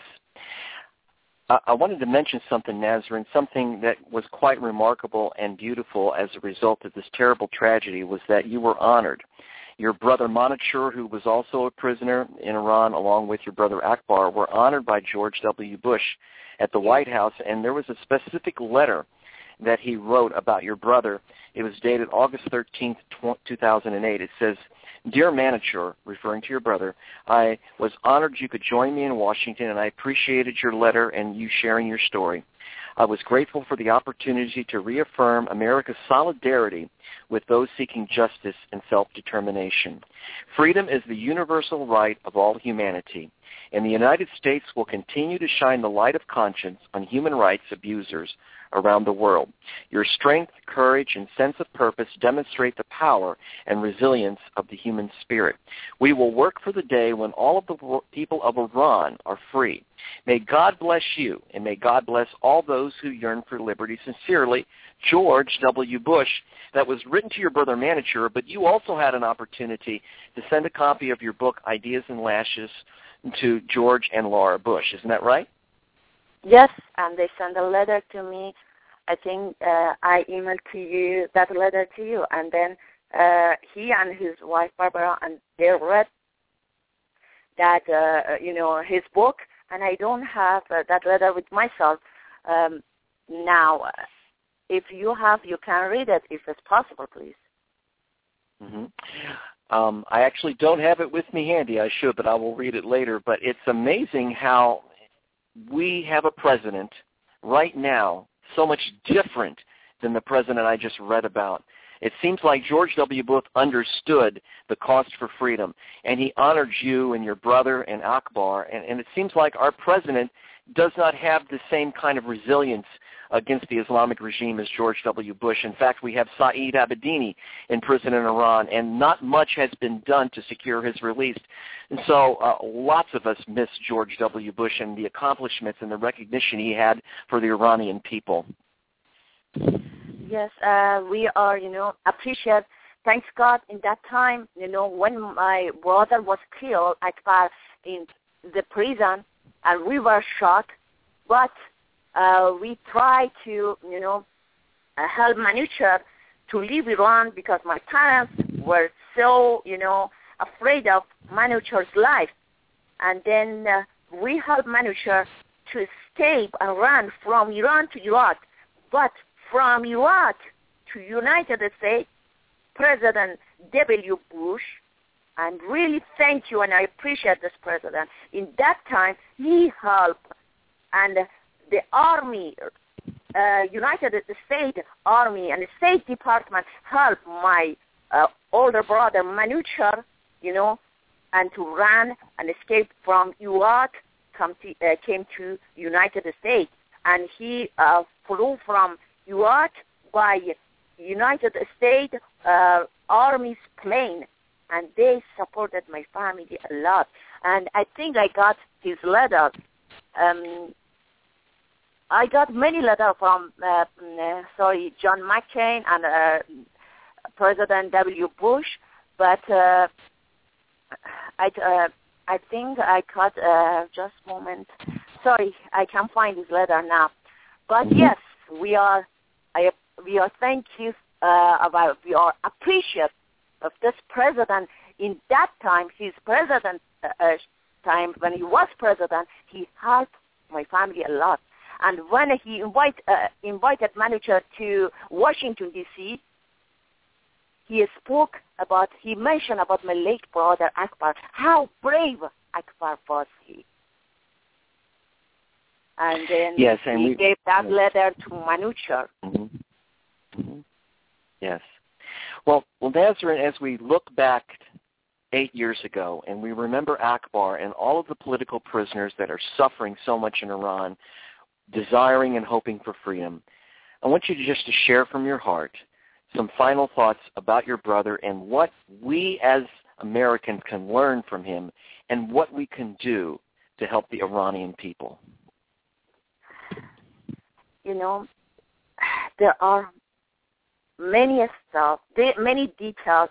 I wanted to mention something, Nazrin, something that was quite remarkable and beautiful as a result of this terrible tragedy was that you were honored. Your brother Monachur, who was also a prisoner in Iran, along with your brother Akbar, were honored by George W. Bush at the White House, and there was a specific letter that he wrote about your brother. It was dated August 13th, 2008. It says, "Dear Monachur," referring to your brother, "I was honored you could join me in Washington, and I appreciated your letter and you sharing your story. I was grateful for the opportunity to reaffirm America's solidarity with those seeking justice and self-determination. Freedom is the universal right of all humanity, and the United States will continue to shine the light of conscience on human rights abusers around the world. Your strength, courage, and sense of purpose demonstrate the power and resilience of the human spirit. We will work for the day when all of the people of Iran are free. May God bless you, and may God bless all those who yearn for liberty. Sincerely, George W. Bush." That was written to your brother Monachur, but you also had an opportunity to send a copy of your book, Ideas and Lashes, to George and Laura Bush. Isn't that right? Yes, and they sent a letter to me. I think I emailed that letter to you, and then he and his wife Barbara, and they read that his book, and I don't have that letter with myself now. If you have, you can read it if it's possible, please. Mm-hmm. I actually don't have it with me handy. I should, but I will read it later. But it's amazing how we have a president right now so much different than the president I just read about. It seems like George W. Bush understood the cost for freedom, and he honored you and your brother and Akbar, and it seems like our president does not have the same kind of resilience against the Islamic regime as George W. Bush. In fact, we have Saeed Abedini in prison in Iran, and not much has been done to secure his release. And so lots of us miss George W. Bush and the accomplishments and the recognition he had for the Iranian people. Yes, we are, appreciate thanks God, in that time, when my brother was killed, Akbar, in the prison, and we were shot, but we tried to, help Manucher to leave Iran because my parents were so, afraid of Manucher's life. And then we helped Manucher to escape and run from Iran to Iraq. But from Iraq to United States, President W. Bush, and really thank you, and I appreciate this president. In that time, he helped, and the Army, United States Army and the State Department helped my older brother Manucher, and to run and escape from Iraq, came to United States, and he flew from Iraq by United States Army's plane, and they supported my family a lot. And I think I got his letter. I got many letters from, John McCain and President W. Bush, but I think I got, just a moment. Sorry, I can't find his letter now. But yes, we are thank you, we are appreciative of this president. In that time, his president time, when he was president, he helped my family a lot. And when he invited Manucher to Washington, D.C., he mentioned about my late brother Akbar, how brave Akbar was he. And then he gave that letter to Manucher. Mm-hmm. Mm-hmm. Yes. Well, Nazarene, as we look back 8 years ago and we remember Akbar and all of the political prisoners that are suffering so much in Iran, desiring and hoping for freedom, I want you to share from your heart some final thoughts about your brother and what we as Americans can learn from him and what we can do to help the Iranian people. There are many details.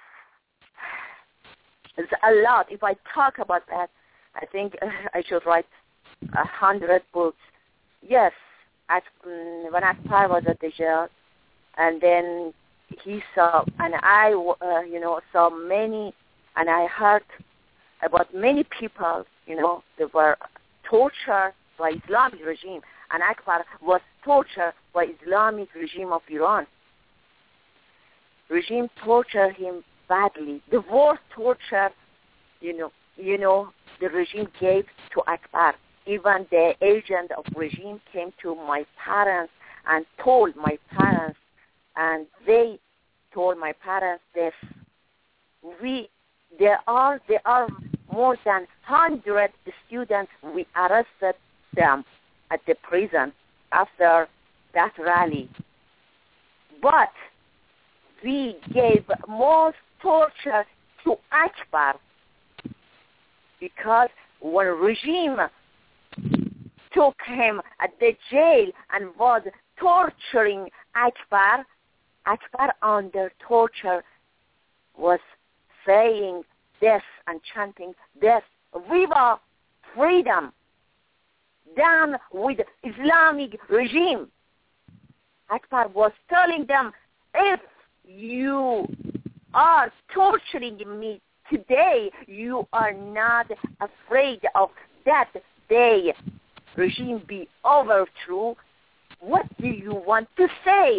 It's a lot. If I talk about that, I think I should write 100 books. Yes, when Akbar was at the jail, and then he saw, and I, saw many, and I heard about many people, they were tortured by Islamic regime, and Akbar was tortured by Islamic regime of Iran. Regime tortured him badly. The worst torture, the regime gave to Akbar. Even the agent of regime came to my parents and told my parents, and they told my parents this. There are more than 100 students. We arrested them at the prison after that rally. But we gave more torture to Akbar because when regime took him at the jail and was torturing Akbar under torture was saying this and chanting this, Viva freedom, down with Islamic regime. Akbar was telling them, if you are torturing me today, you are not afraid of that day regime be overthrown. What do you want to say?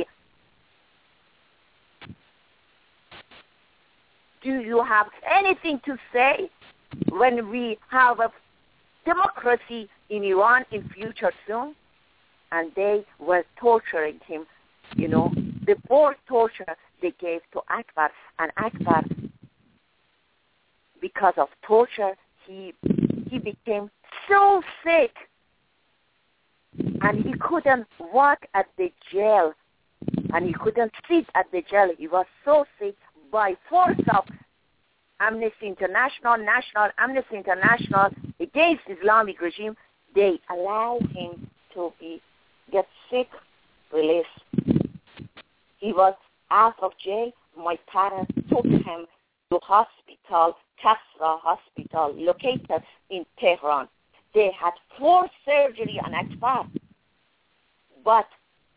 Do you have anything to say when we have a democracy in Iran in future soon? And they were torturing him, the worst torture they gave to Akbar. And Akbar, because of torture, he became so sick, and he couldn't walk at the jail, and he couldn't sit at the jail. He was so sick. By force of Amnesty International, National Amnesty International against Islamic regime, they allow him to get sick release. He was out of jail, my parents took him to hospital, Kasra Hospital, located in Tehran. They had 4 surgery on Akbar, but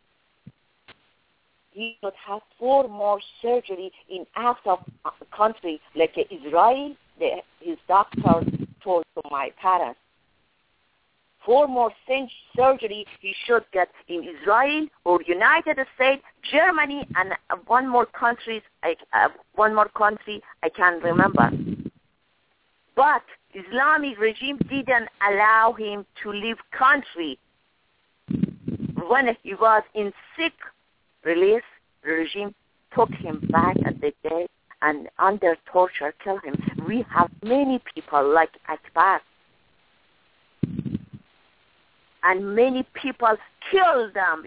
he would have 4 more surgery in out of country, like Israel. His doctor told to my parents, 4 more surgery he should get in Israel or United States, Germany, and one more country I can't remember. But Islamic regime didn't allow him to leave country. When he was in sick release, the regime took him back at the day and under torture killed him. We have many people like Akbar. And many people killed them,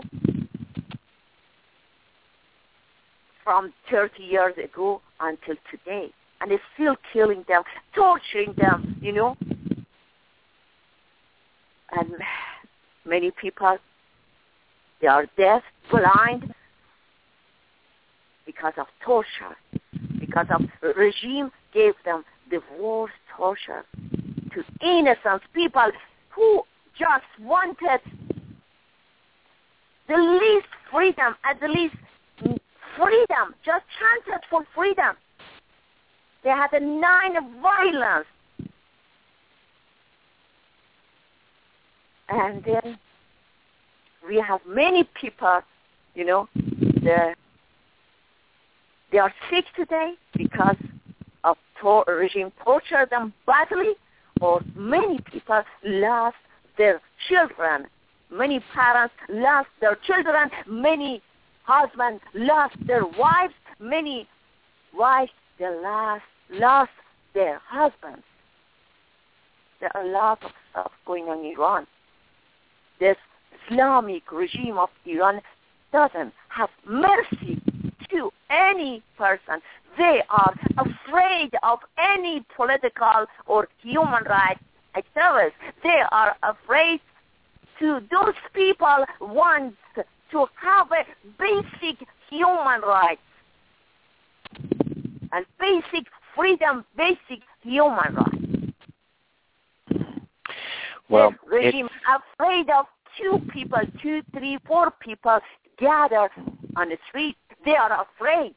from 30 years ago until today. And they're still killing them, torturing them, And many people, they are deaf, blind, because of torture, because of the regime gave them the worst torture to innocent people who just wanted the least freedom, at the least freedom, just chances for freedom. They had a 9 of violence. And then we have many people, they are sick today because of regime torture them badly, or many people lost their children. Many parents lost their children. Many husbands lost their wives. Many wives lost their husbands. There are a lot of stuff going on in Iran. This Islamic regime of Iran doesn't have mercy to any person. They are afraid of any political or human rights activists. They are afraid to those people want to have a basic human rights and basic freedom, basic human rights. Well, this regime afraid of 2 people, 2, 3, 4 people gather on the street. They are afraid.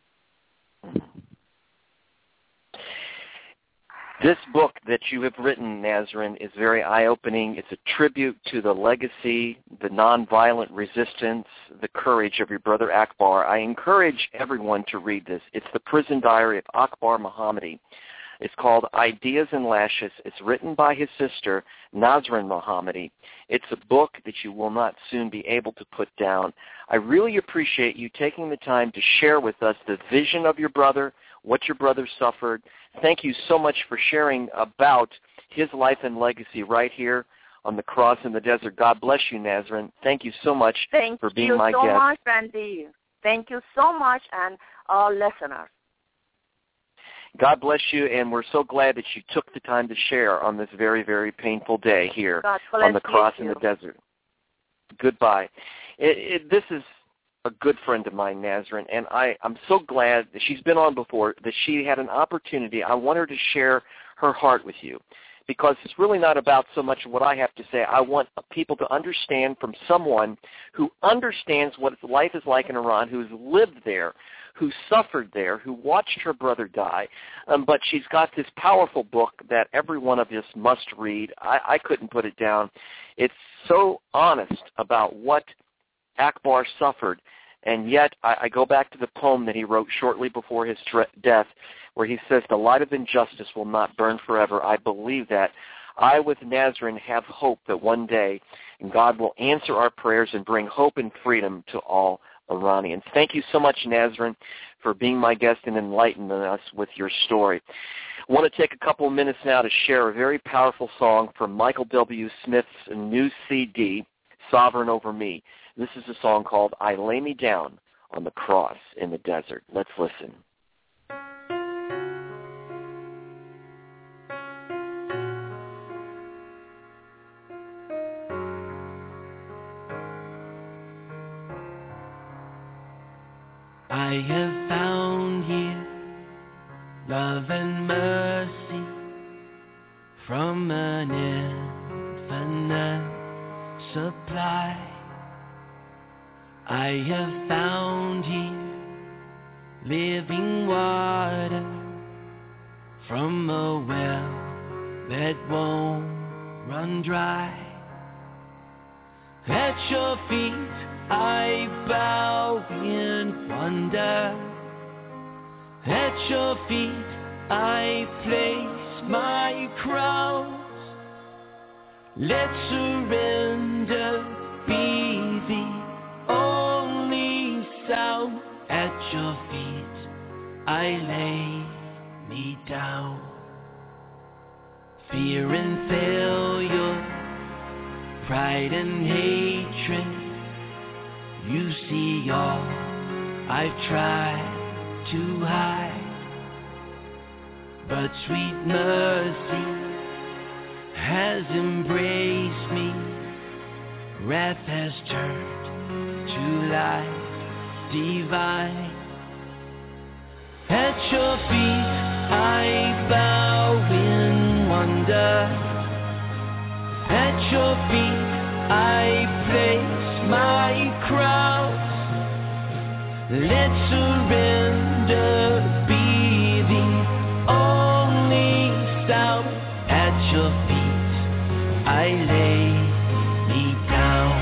This book that you have written, Nazrin, is very eye-opening. It's a tribute to the legacy, the nonviolent resistance, the courage of your brother Akbar. I encourage everyone to read this. It's the prison diary of Akbar Mohammadi. It's called Ideas and Lashes. It's written by his sister, Nazrin Mohammadi. It's a book that you will not soon be able to put down. I really appreciate you taking the time to share with us the vision of your brother, what your brother suffered. Thank you so much for sharing about his life and legacy right here on the Cross in the Desert. God bless you, Nazrin. Thank you so much for being my guest. Thank you so much, Randy. Thank you so much, and all listeners. God bless you, and we're so glad that you took the time to share on this very, very painful day here on the Cross in the Desert. Goodbye. This is a good friend of mine, Nazrin, and I'm so glad that she's been on before, that she had an opportunity. I want her to share her heart with you, because it's really not about so much what I have to say. I want people to understand from someone who understands what life is like in Iran, who's lived there, who suffered there, who watched her brother die, but she's got this powerful book that every one of us must read. I couldn't put it down. It's so honest about what Akbar suffered, and yet I go back to the poem that he wrote shortly before his death, where he says, "The light of injustice will not burn forever." I believe that. I, with Nazrin, have hope that one day God will answer our prayers and bring hope and freedom to all Iranians. Thank you so much, Nazrin, for being my guest and enlightening us with your story. I want to take a couple of minutes now to share a very powerful song from Michael W. Smith's new CD, Sovereign Over Me. This is a song called I Lay Me Down on the Cross in the Desert. Let's listen. I have found here love and mercy from an infinite supply. I have found here living water from a well that won't run dry. At your feet I bow in wonder. At your feet I place my crowns. Let surrender be the only sound. At your feet I lay me down. Fear and failure, pride and hatred, you see all I've tried to hide. But sweet mercy has embraced me. Wrath has turned to life divine. At your feet I bow in wonder. At your feet I place my crowns. Let surrender be the only sound. At your feet I lay me down.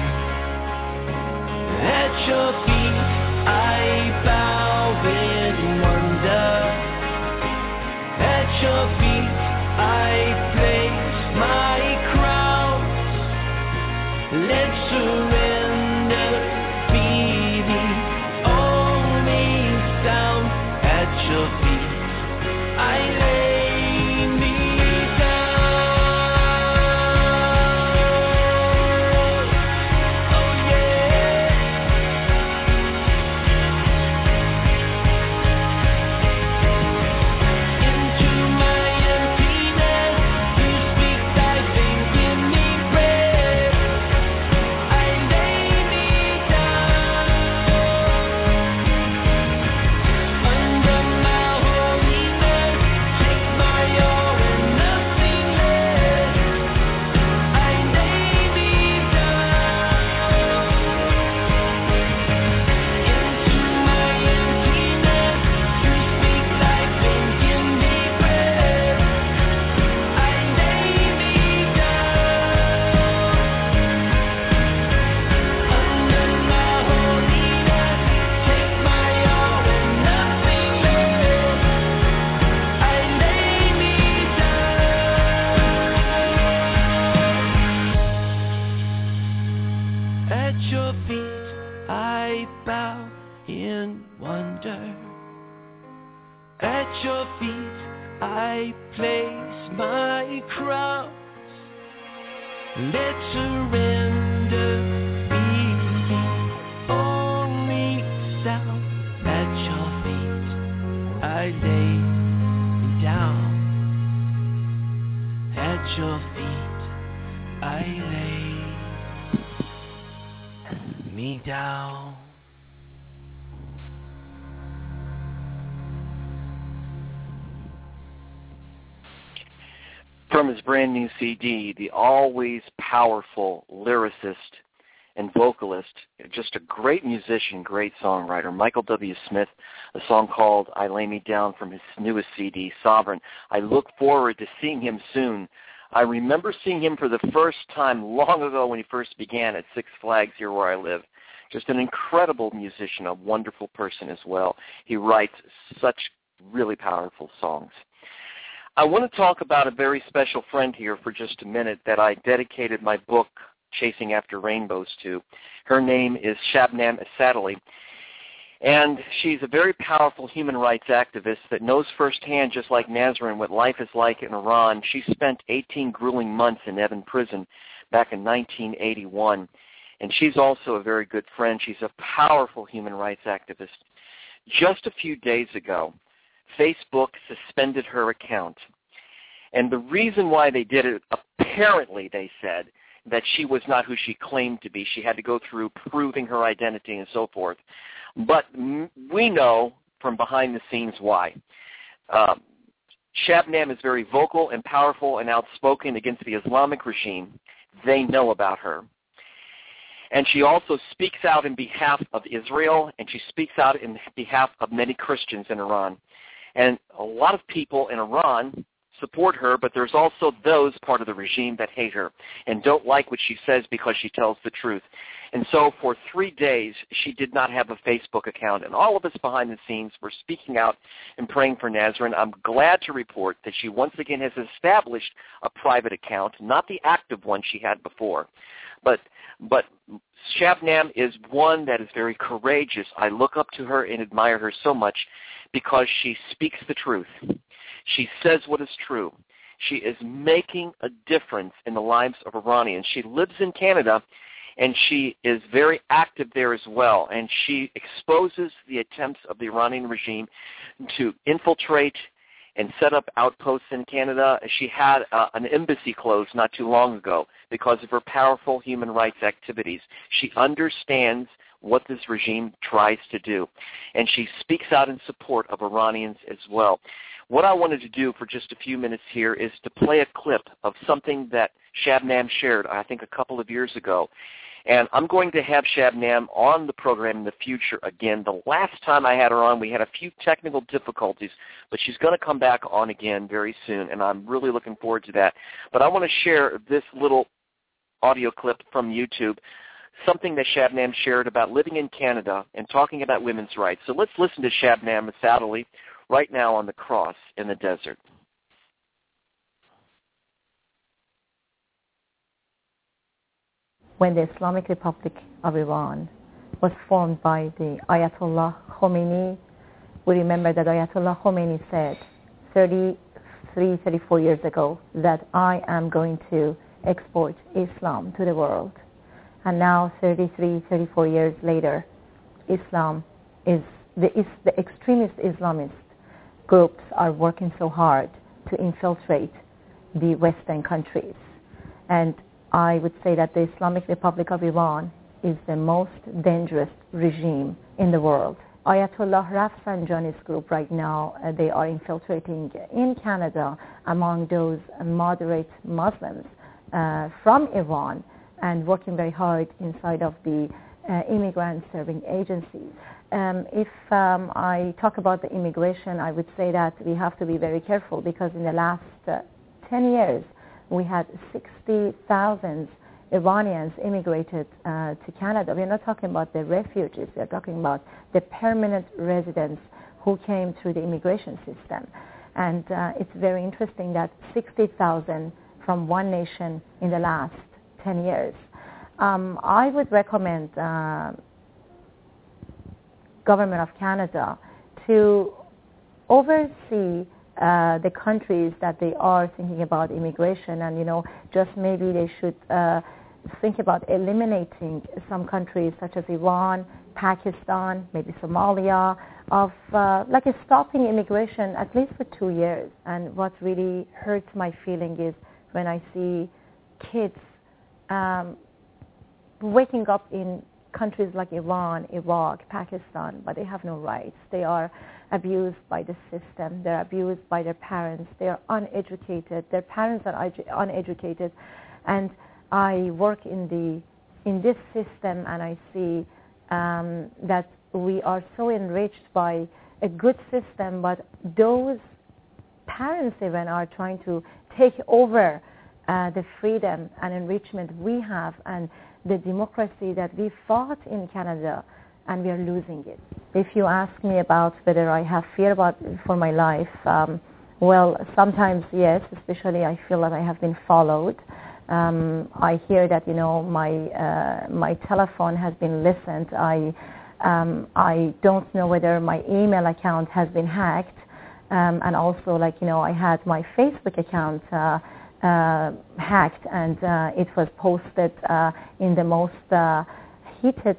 At your feet I bow in wonder. At your feet I place my crowns. Let surrender be the only sound. At your feet I lay me down. Oh yeah. Into my emptiness you speak thy thing, give me breath. I lay me down. Under my holiness, take my all and nothing less. I lay me down. Into my emptiness, you speak life and give me breath. I lay me down. Under my holiness, take my all and nothing less. I lay me down. At your feet I bow in wonder. At your feet I place my crowns. Let surrender be the only sound. At your feet I lay me down. At your feet I lay me down. From his brand new CD, the always powerful lyricist and vocalist, just a great musician, great songwriter, Michael W. Smith, a song called I Lay Me Down from his newest CD, Sovereign. I look forward to seeing him soon. I remember seeing him for the first time long ago when he first began at Six Flags here where I live. Just an incredible musician, a wonderful person as well. He writes such really powerful songs. I want to talk about a very special friend here for just a minute that I dedicated my book, Chasing After Rainbows, to. Her name is Shabnam Asadali, and she's a very powerful human rights activist that knows firsthand, just like Nazrin, what life is like in Iran. She spent 18 grueling months in Evin prison back in 1981, and she's also a very good friend. She's a powerful human rights activist. Just a few days ago, Facebook suspended her account. And the reason why they did it, apparently they said that she was not who she claimed to be. She had to go through proving her identity and so forth. But we know from behind the scenes why. Shabnam is very vocal and powerful and outspoken against the Islamic regime. They know about her. And she also speaks out in behalf of Israel, and she speaks out in behalf of many Christians in Iran. And a lot of people in Iran support her, but there's also those part of the regime that hate her and don't like what she says because she tells the truth. And so for 3 days, she did not have a Facebook account. And all of us behind the scenes were speaking out and praying for Nasrin. I'm glad to report that she once again has established a private account, not the active one she had before. But Shabnam is one that is very courageous. I look up to her and admire her so much because she speaks the truth. She says what is true. She is making a difference in the lives of Iranians. She lives in Canada, and she is very active there as well. And she exposes the attempts of the Iranian regime to infiltrate and set up outposts in Canada. She had an embassy closed not too long ago because of her powerful human rights activities. She understands what this regime tries to do, and she speaks out in support of Iranians as well. What I wanted to do for just a few minutes here is to play a clip of something that Shabnam shared, I think, a couple of years ago. And I'm going to have Shabnam on the program in the future again. The last time I had her on, we had a few technical difficulties, but she's going to come back on again very soon, and I'm really looking forward to that. But I want to share this little audio clip from YouTube, something that Shabnam shared about living in Canada and talking about women's rights. So let's listen to Shabnam Sadali right now on the cross in the desert. When the Islamic Republic of Iran was formed by the Ayatollah Khomeini, we remember that Ayatollah Khomeini said 34 years ago that I am going to export Islam to the world. And now 34 years later, Islam is the extremist Islamist groups are working so hard to infiltrate the Western countries. And I would say that the Islamic Republic of Iran is the most dangerous regime in the world. Ayatollah Rafsanjani's group right now, they are infiltrating in Canada among those moderate Muslims from Iran and working very hard inside of the immigrant serving agencies. If I talk about the immigration, I would say that we have to be very careful because in the last 10 years, we had 60,000 Iranians immigrated to Canada. We're not talking about the refugees. We're talking about the permanent residents who came through the immigration system. And it's very interesting that 60,000 from one nation in the last 10 years. I would recommend Government of Canada to oversee the countries that they are thinking about immigration, and just maybe they should think about eliminating some countries such as Iran, Pakistan, maybe Somalia, of like stopping immigration at least for 2 years. And what really hurts my feeling is when I see kids waking up in countries like Iran, Iraq, Pakistan, but they have no rights. They are abused by the system. They're abused by their parents. They are uneducated. Their parents are uneducated. And I work in this system, and I see that we are so enriched by a good system, but those parents even are trying to take over the freedom and enrichment we have and the democracy that we fought in Canada, and we are losing it. If you ask me about whether I have fear for my life, well, sometimes yes, especially I feel that I have been followed. I hear that my telephone has been listened. I don't know whether my email account has been hacked, and also I had my Facebook account hacked, and it was posted in the most heated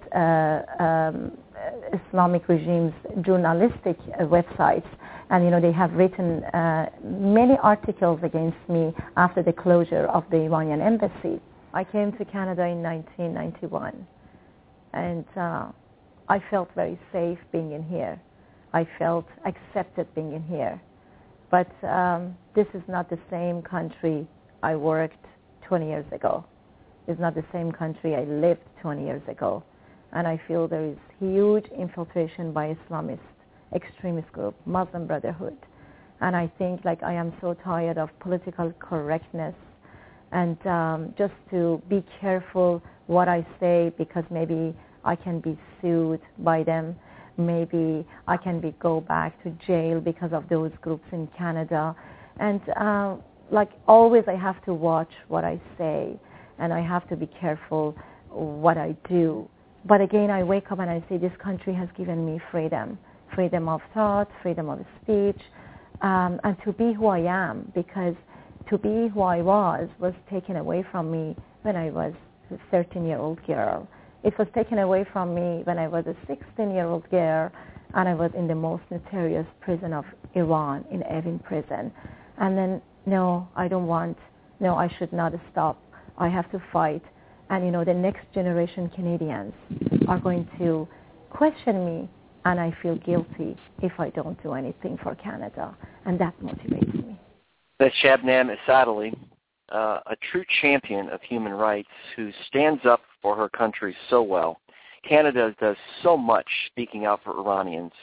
Islamic regime's journalistic websites. And they have written many articles against me after the closure of the Iranian embassy. I came to Canada in 1991, and I felt very safe being in here. I felt accepted being in here. But this is not the same country I worked 20 years ago. It's not the same country I lived 20 years ago. And I feel there is huge infiltration by Islamist extremist group, Muslim Brotherhood. And I think I am so tired of political correctness and just to be careful what I say, because maybe I can be sued by them. Maybe I can go back to jail because of those groups in Canada. And always I have to watch what I say, and I have to be careful what I do. But again, I wake up and I say, this country has given me freedom of thought, freedom of speech, and to be who I am, because to be who I was taken away from me when I was a 13-year-old girl. It was taken away from me when I was a 16-year-old girl, and I was in the most notorious prison of Iran, in Evin prison. And then, I should not stop. I have to fight. And, the next generation Canadians are going to question me, and I feel guilty if I don't do anything for Canada. And that motivates me. That's Shabnam Esadali, a true champion of human rights who stands up for her country so well. Canada does so much speaking out for Iranians.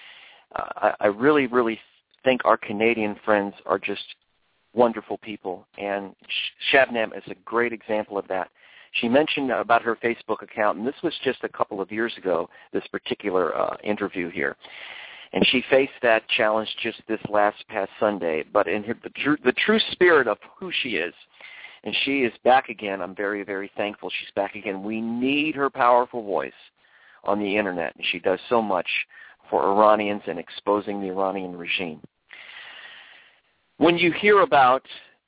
I really, really think our Canadian friends are just wonderful people, and Shabnam is a great example of that. She mentioned about her Facebook account, and this was just a couple of years ago, this particular interview here. And she faced that challenge just this past Sunday. But in the true spirit of who she is, and she is back again. I'm very, very thankful she's back again. We need her powerful voice on the Internet, and she does so much for Iranians and exposing the Iranian regime. When you hear about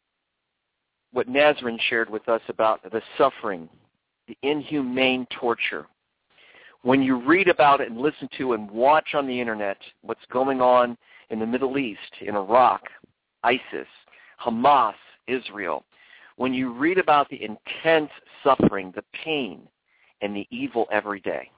what Nazrin shared with us about the suffering, the inhumane torture, when you read about it and listen to and watch on the Internet what's going on in the Middle East, in Iraq, ISIS, Hamas, Israel, when you read about the intense suffering, the pain, and the evil every day,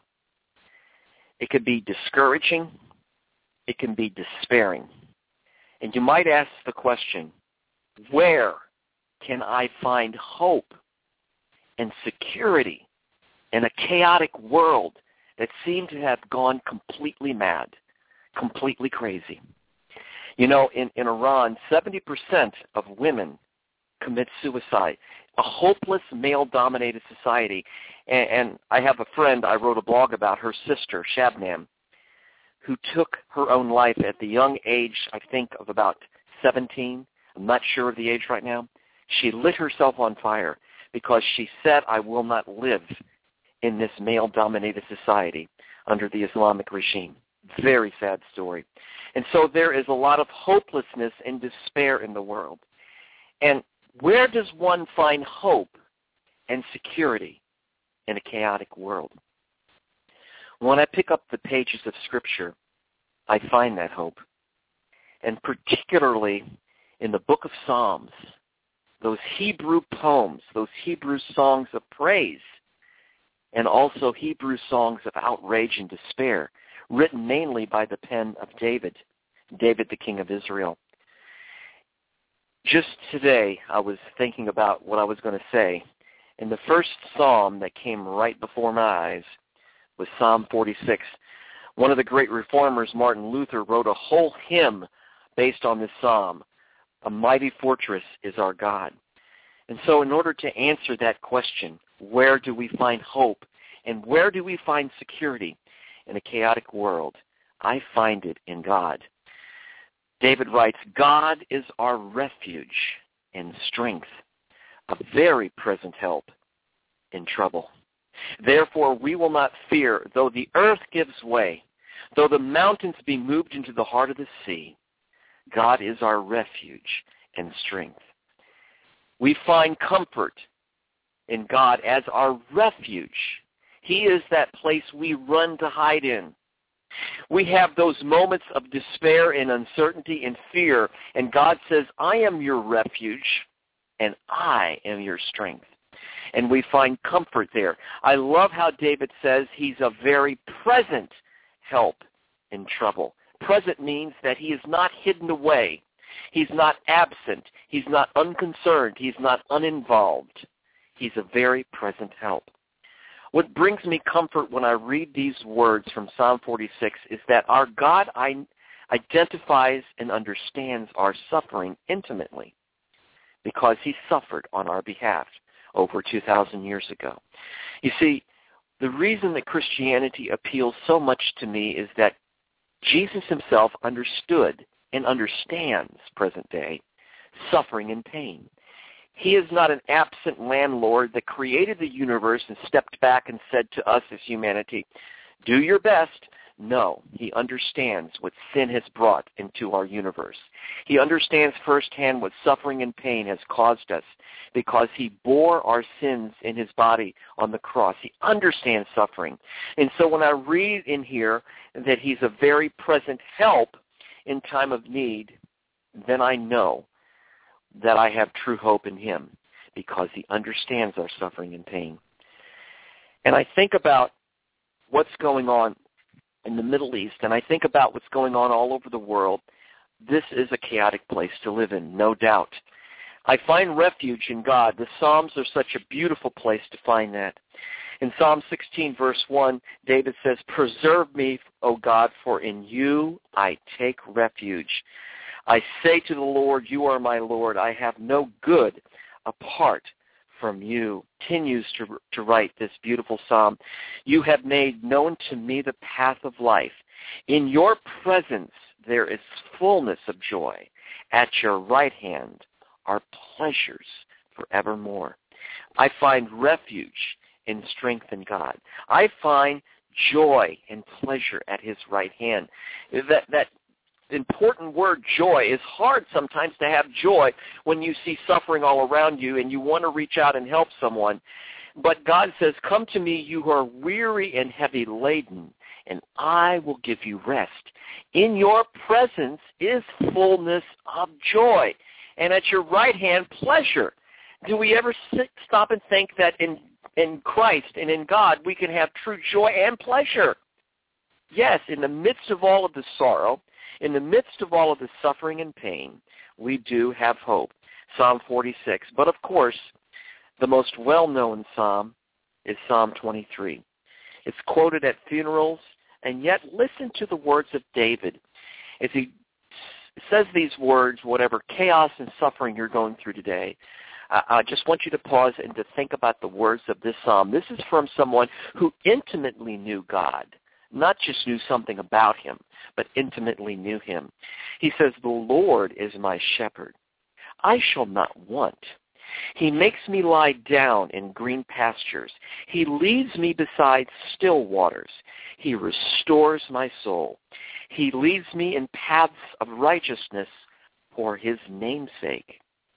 it could be discouraging, it can be despairing. And you might ask the question, where can I find hope and security in a chaotic world that seemed to have gone completely mad, completely crazy? In Iran, 70% of women commit suicide, a hopeless male-dominated society. And I have a friend, I wrote a blog about her sister, Shabnam, who took her own life at the young age, I think, of about 17. I'm not sure of the age right now. She lit herself on fire because she said, I will not live in this male-dominated society under the Islamic regime. Very sad story. And so there is a lot of hopelessness and despair in the world. And where does one find hope and security in a chaotic world? When I pick up the pages of Scripture, I find that hope. And particularly in the book of Psalms, those Hebrew poems, those Hebrew songs of praise, and also Hebrew songs of outrage and despair, written mainly by the pen of David the king of Israel. Just today, I was thinking about what I was going to say, and the first psalm that came right before my eyes was Psalm 46. One of the great reformers, Martin Luther, wrote a whole hymn based on this psalm. A mighty fortress is our God. And so in order to answer that question, where do we find hope and where do we find security in a chaotic world? I find it in God. David writes, God is our refuge and strength, a very present help in trouble. Therefore we will not fear, though the earth gives way, though the mountains be moved into the heart of the sea. God is our refuge and strength. We find comfort in God as our refuge. He is that place we run to hide in. We have those moments of despair and uncertainty and fear, and God says, I am your refuge and I am your strength. and we find comfort there. I love how David says he's a very present help in trouble. Present means that he is not hidden away. He's not absent. He's not unconcerned. He's not uninvolved. He's a very present help. What brings me comfort when I read these words from Psalm 46 is that our God identifies and understands our suffering intimately because he suffered on our behalf over 2,000 years ago. You see, the reason that Christianity appeals so much to me is that Jesus himself understood and understands present day suffering and pain. He is not an absent landlord that created the universe and stepped back and said to us as humanity, do your best. No, he understands what sin has brought into our universe. He understands firsthand what suffering and pain has caused us because he bore our sins in his body on the cross. He understands suffering. And so when I read in here that he's a very present help in time of need, then I know that I have true hope in him because he understands our suffering and pain. And I think about what's going on in the Middle East, and I think about what's going on all over the world. This is a chaotic place to live in, no doubt. I find refuge in God. The Psalms are such a beautiful place to find that. In Psalm 16, verse 1, David says, preserve me, O God, for in you I take refuge. I say to the Lord, you are my Lord. I have no good apart from you. Continues to write this beautiful psalm. You have made known to me the path of life. In your presence there is fullness of joy. At your right hand are pleasures forevermore. I find refuge and strength in God. I find joy and pleasure at his right hand. That important word, joy, is hard sometimes to have joy when you see suffering all around you and you want to reach out and help someone. But God says, come to me, you who are weary and heavy laden, and I will give you rest. In your presence is fullness of joy, and at your right hand, pleasure. Do we ever stop and think that in Christ and in God we can have true joy and pleasure? Yes, in the midst of all of the sorrow, in the midst of all of the suffering and pain, we do have hope. Psalm 46. But of course, the most well-known psalm is Psalm 23. It's quoted at funerals, and yet listen to the words of David. As he says these words, whatever chaos and suffering you're going through today, I just want you to pause and to think about the words of this psalm. This is from someone who intimately knew God. Not just knew something about him, but intimately knew him. He says, the Lord is my shepherd. I shall not want. He makes me lie down in green pastures. He leads me beside still waters. He restores my soul. He leads me in paths of righteousness for his name's sake.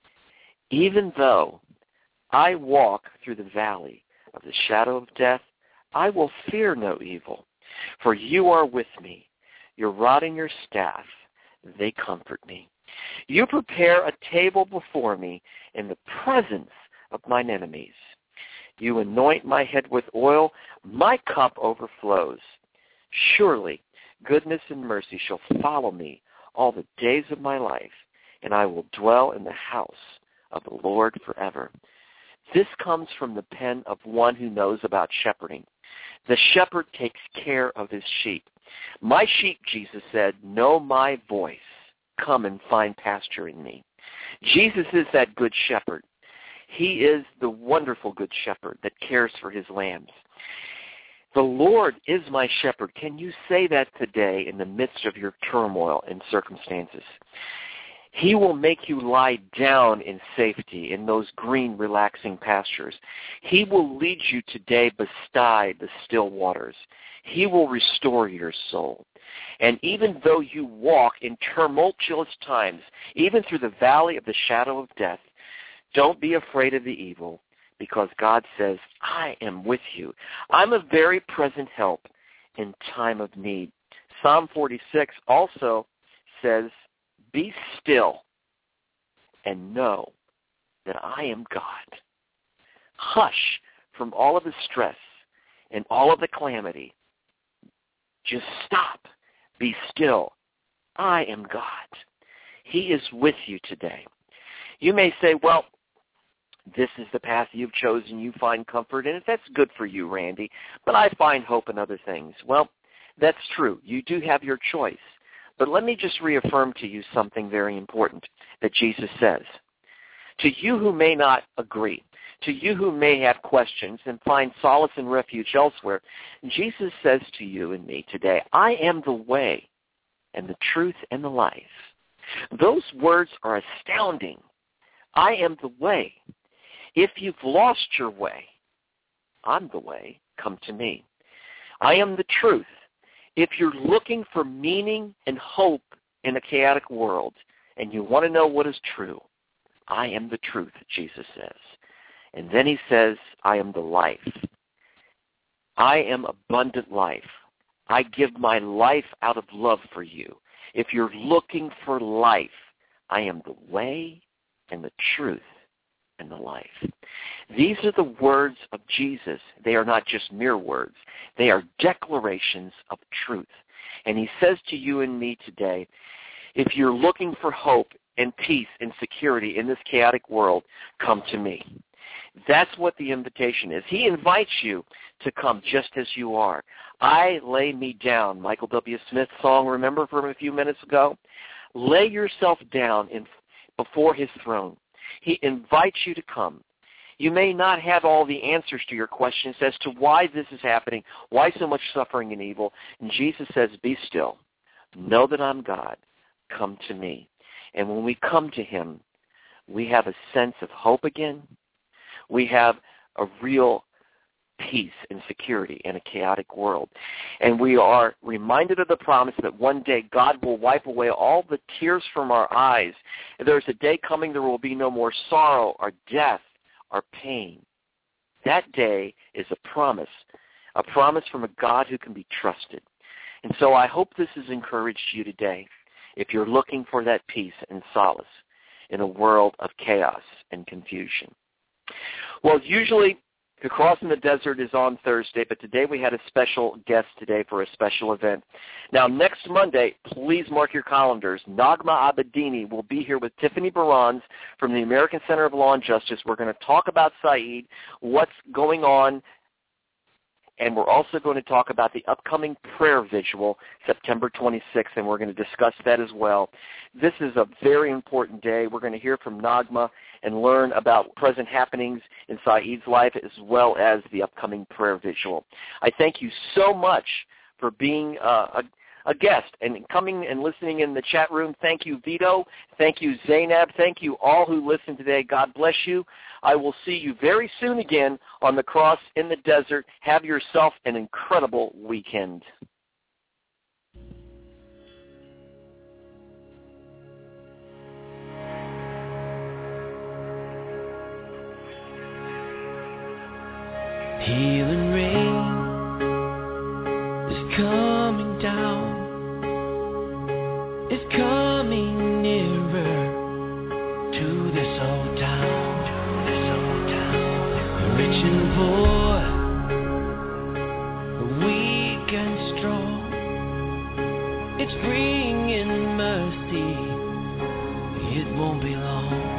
Even though I walk through the valley of the shadow of death, I will fear no evil. For you are with me. Your rod and your staff, they comfort me. You prepare a table before me in the presence of mine enemies. You anoint my head with oil. My cup overflows. Surely goodness and mercy shall follow me all the days of my life, and I will dwell in the house of the Lord forever. This comes from the pen of one who knows about shepherding. The shepherd takes care of his sheep. My sheep, Jesus said, know my voice. Come and find pasture in me. Jesus is that good shepherd. He is the wonderful good shepherd that cares for his lambs. The Lord is my shepherd. Can you say that today in the midst of your turmoil and circumstances? He will make you lie down in safety in those green, relaxing pastures. He will lead you today beside the still waters. He will restore your soul. And even though you walk in tumultuous times, even through the valley of the shadow of death, don't be afraid of the evil, because God says, I am with you. I'm a very present help in time of need. Psalm 46 also says, be still and know that I am God. hush from all of the stress and all of the calamity. Just stop. Be still. I am God. He is with you today. You may say, well, this is the path you've chosen. You find comfort in it. That's good for you, Randy. But I find hope in other things. Well, that's true. You do have your choice. But let me just reaffirm to you something very important that Jesus says. To you who may not agree, to you who may have questions and find solace and refuge elsewhere, Jesus says to you and me today, I am the way and the truth and the life. Those words are astounding. I am the way. If you've lost your way, I'm the way. Come to me. I am the truth. If you're looking for meaning and hope in a chaotic world and you want to know what is true, I am the truth, Jesus says. And then he says, I am the life. I am abundant life. I give my life out of love for you. If you're looking for life, I am the way and the truth and the life. These are the words of Jesus. They are not just mere words. They are declarations of truth. And he says to you and me today, if you're looking for hope and peace and security in this chaotic world, come to me. That's what the invitation is. He invites you to come just as you are. I lay me down, Michael W. Smith's song, remember from a few minutes ago? Lay yourself down before his throne. He invites you to come. You may not have all the answers to your questions as to why this is happening, why so much suffering and evil. And Jesus says, be still. Know that I'm God. Come to me. And when we come to him, we have a sense of hope again. We have a real peace and security in a chaotic world. And we are reminded of the promise that one day God will wipe away all the tears from our eyes. There's a day coming there will be no more sorrow or death or pain. That day is a promise from a God who can be trusted. And so I hope this has encouraged you today if you're looking for that peace and solace in a world of chaos and confusion. Well, usually the Cross in the Desert is on Thursday, but today we had a special guest today for a special event. Now, next Monday, please mark your calendars. Nagma Abedini will be here with Tiffany Barons from the American Center of Law and Justice. We're going to talk about Saeed, what's going on, and we're also going to talk about the upcoming prayer vigil, September 26th, and we're going to discuss that as well. This is a very important day. We're going to hear from Nagma and learn about present happenings in Saeed's life as well as the upcoming prayer vigil. I thank you so much for being a guest and coming and listening in the chat room. Thank you, Vito. Thank you, Zainab. Thank you all who listened today. God bless you. I will see you very soon again on the Cross in the Desert. Have yourself an incredible weekend. Healing rain is coming down. It's coming nearer to this old town. Rich and poor, weak and strong. It's bringing mercy. It won't be long.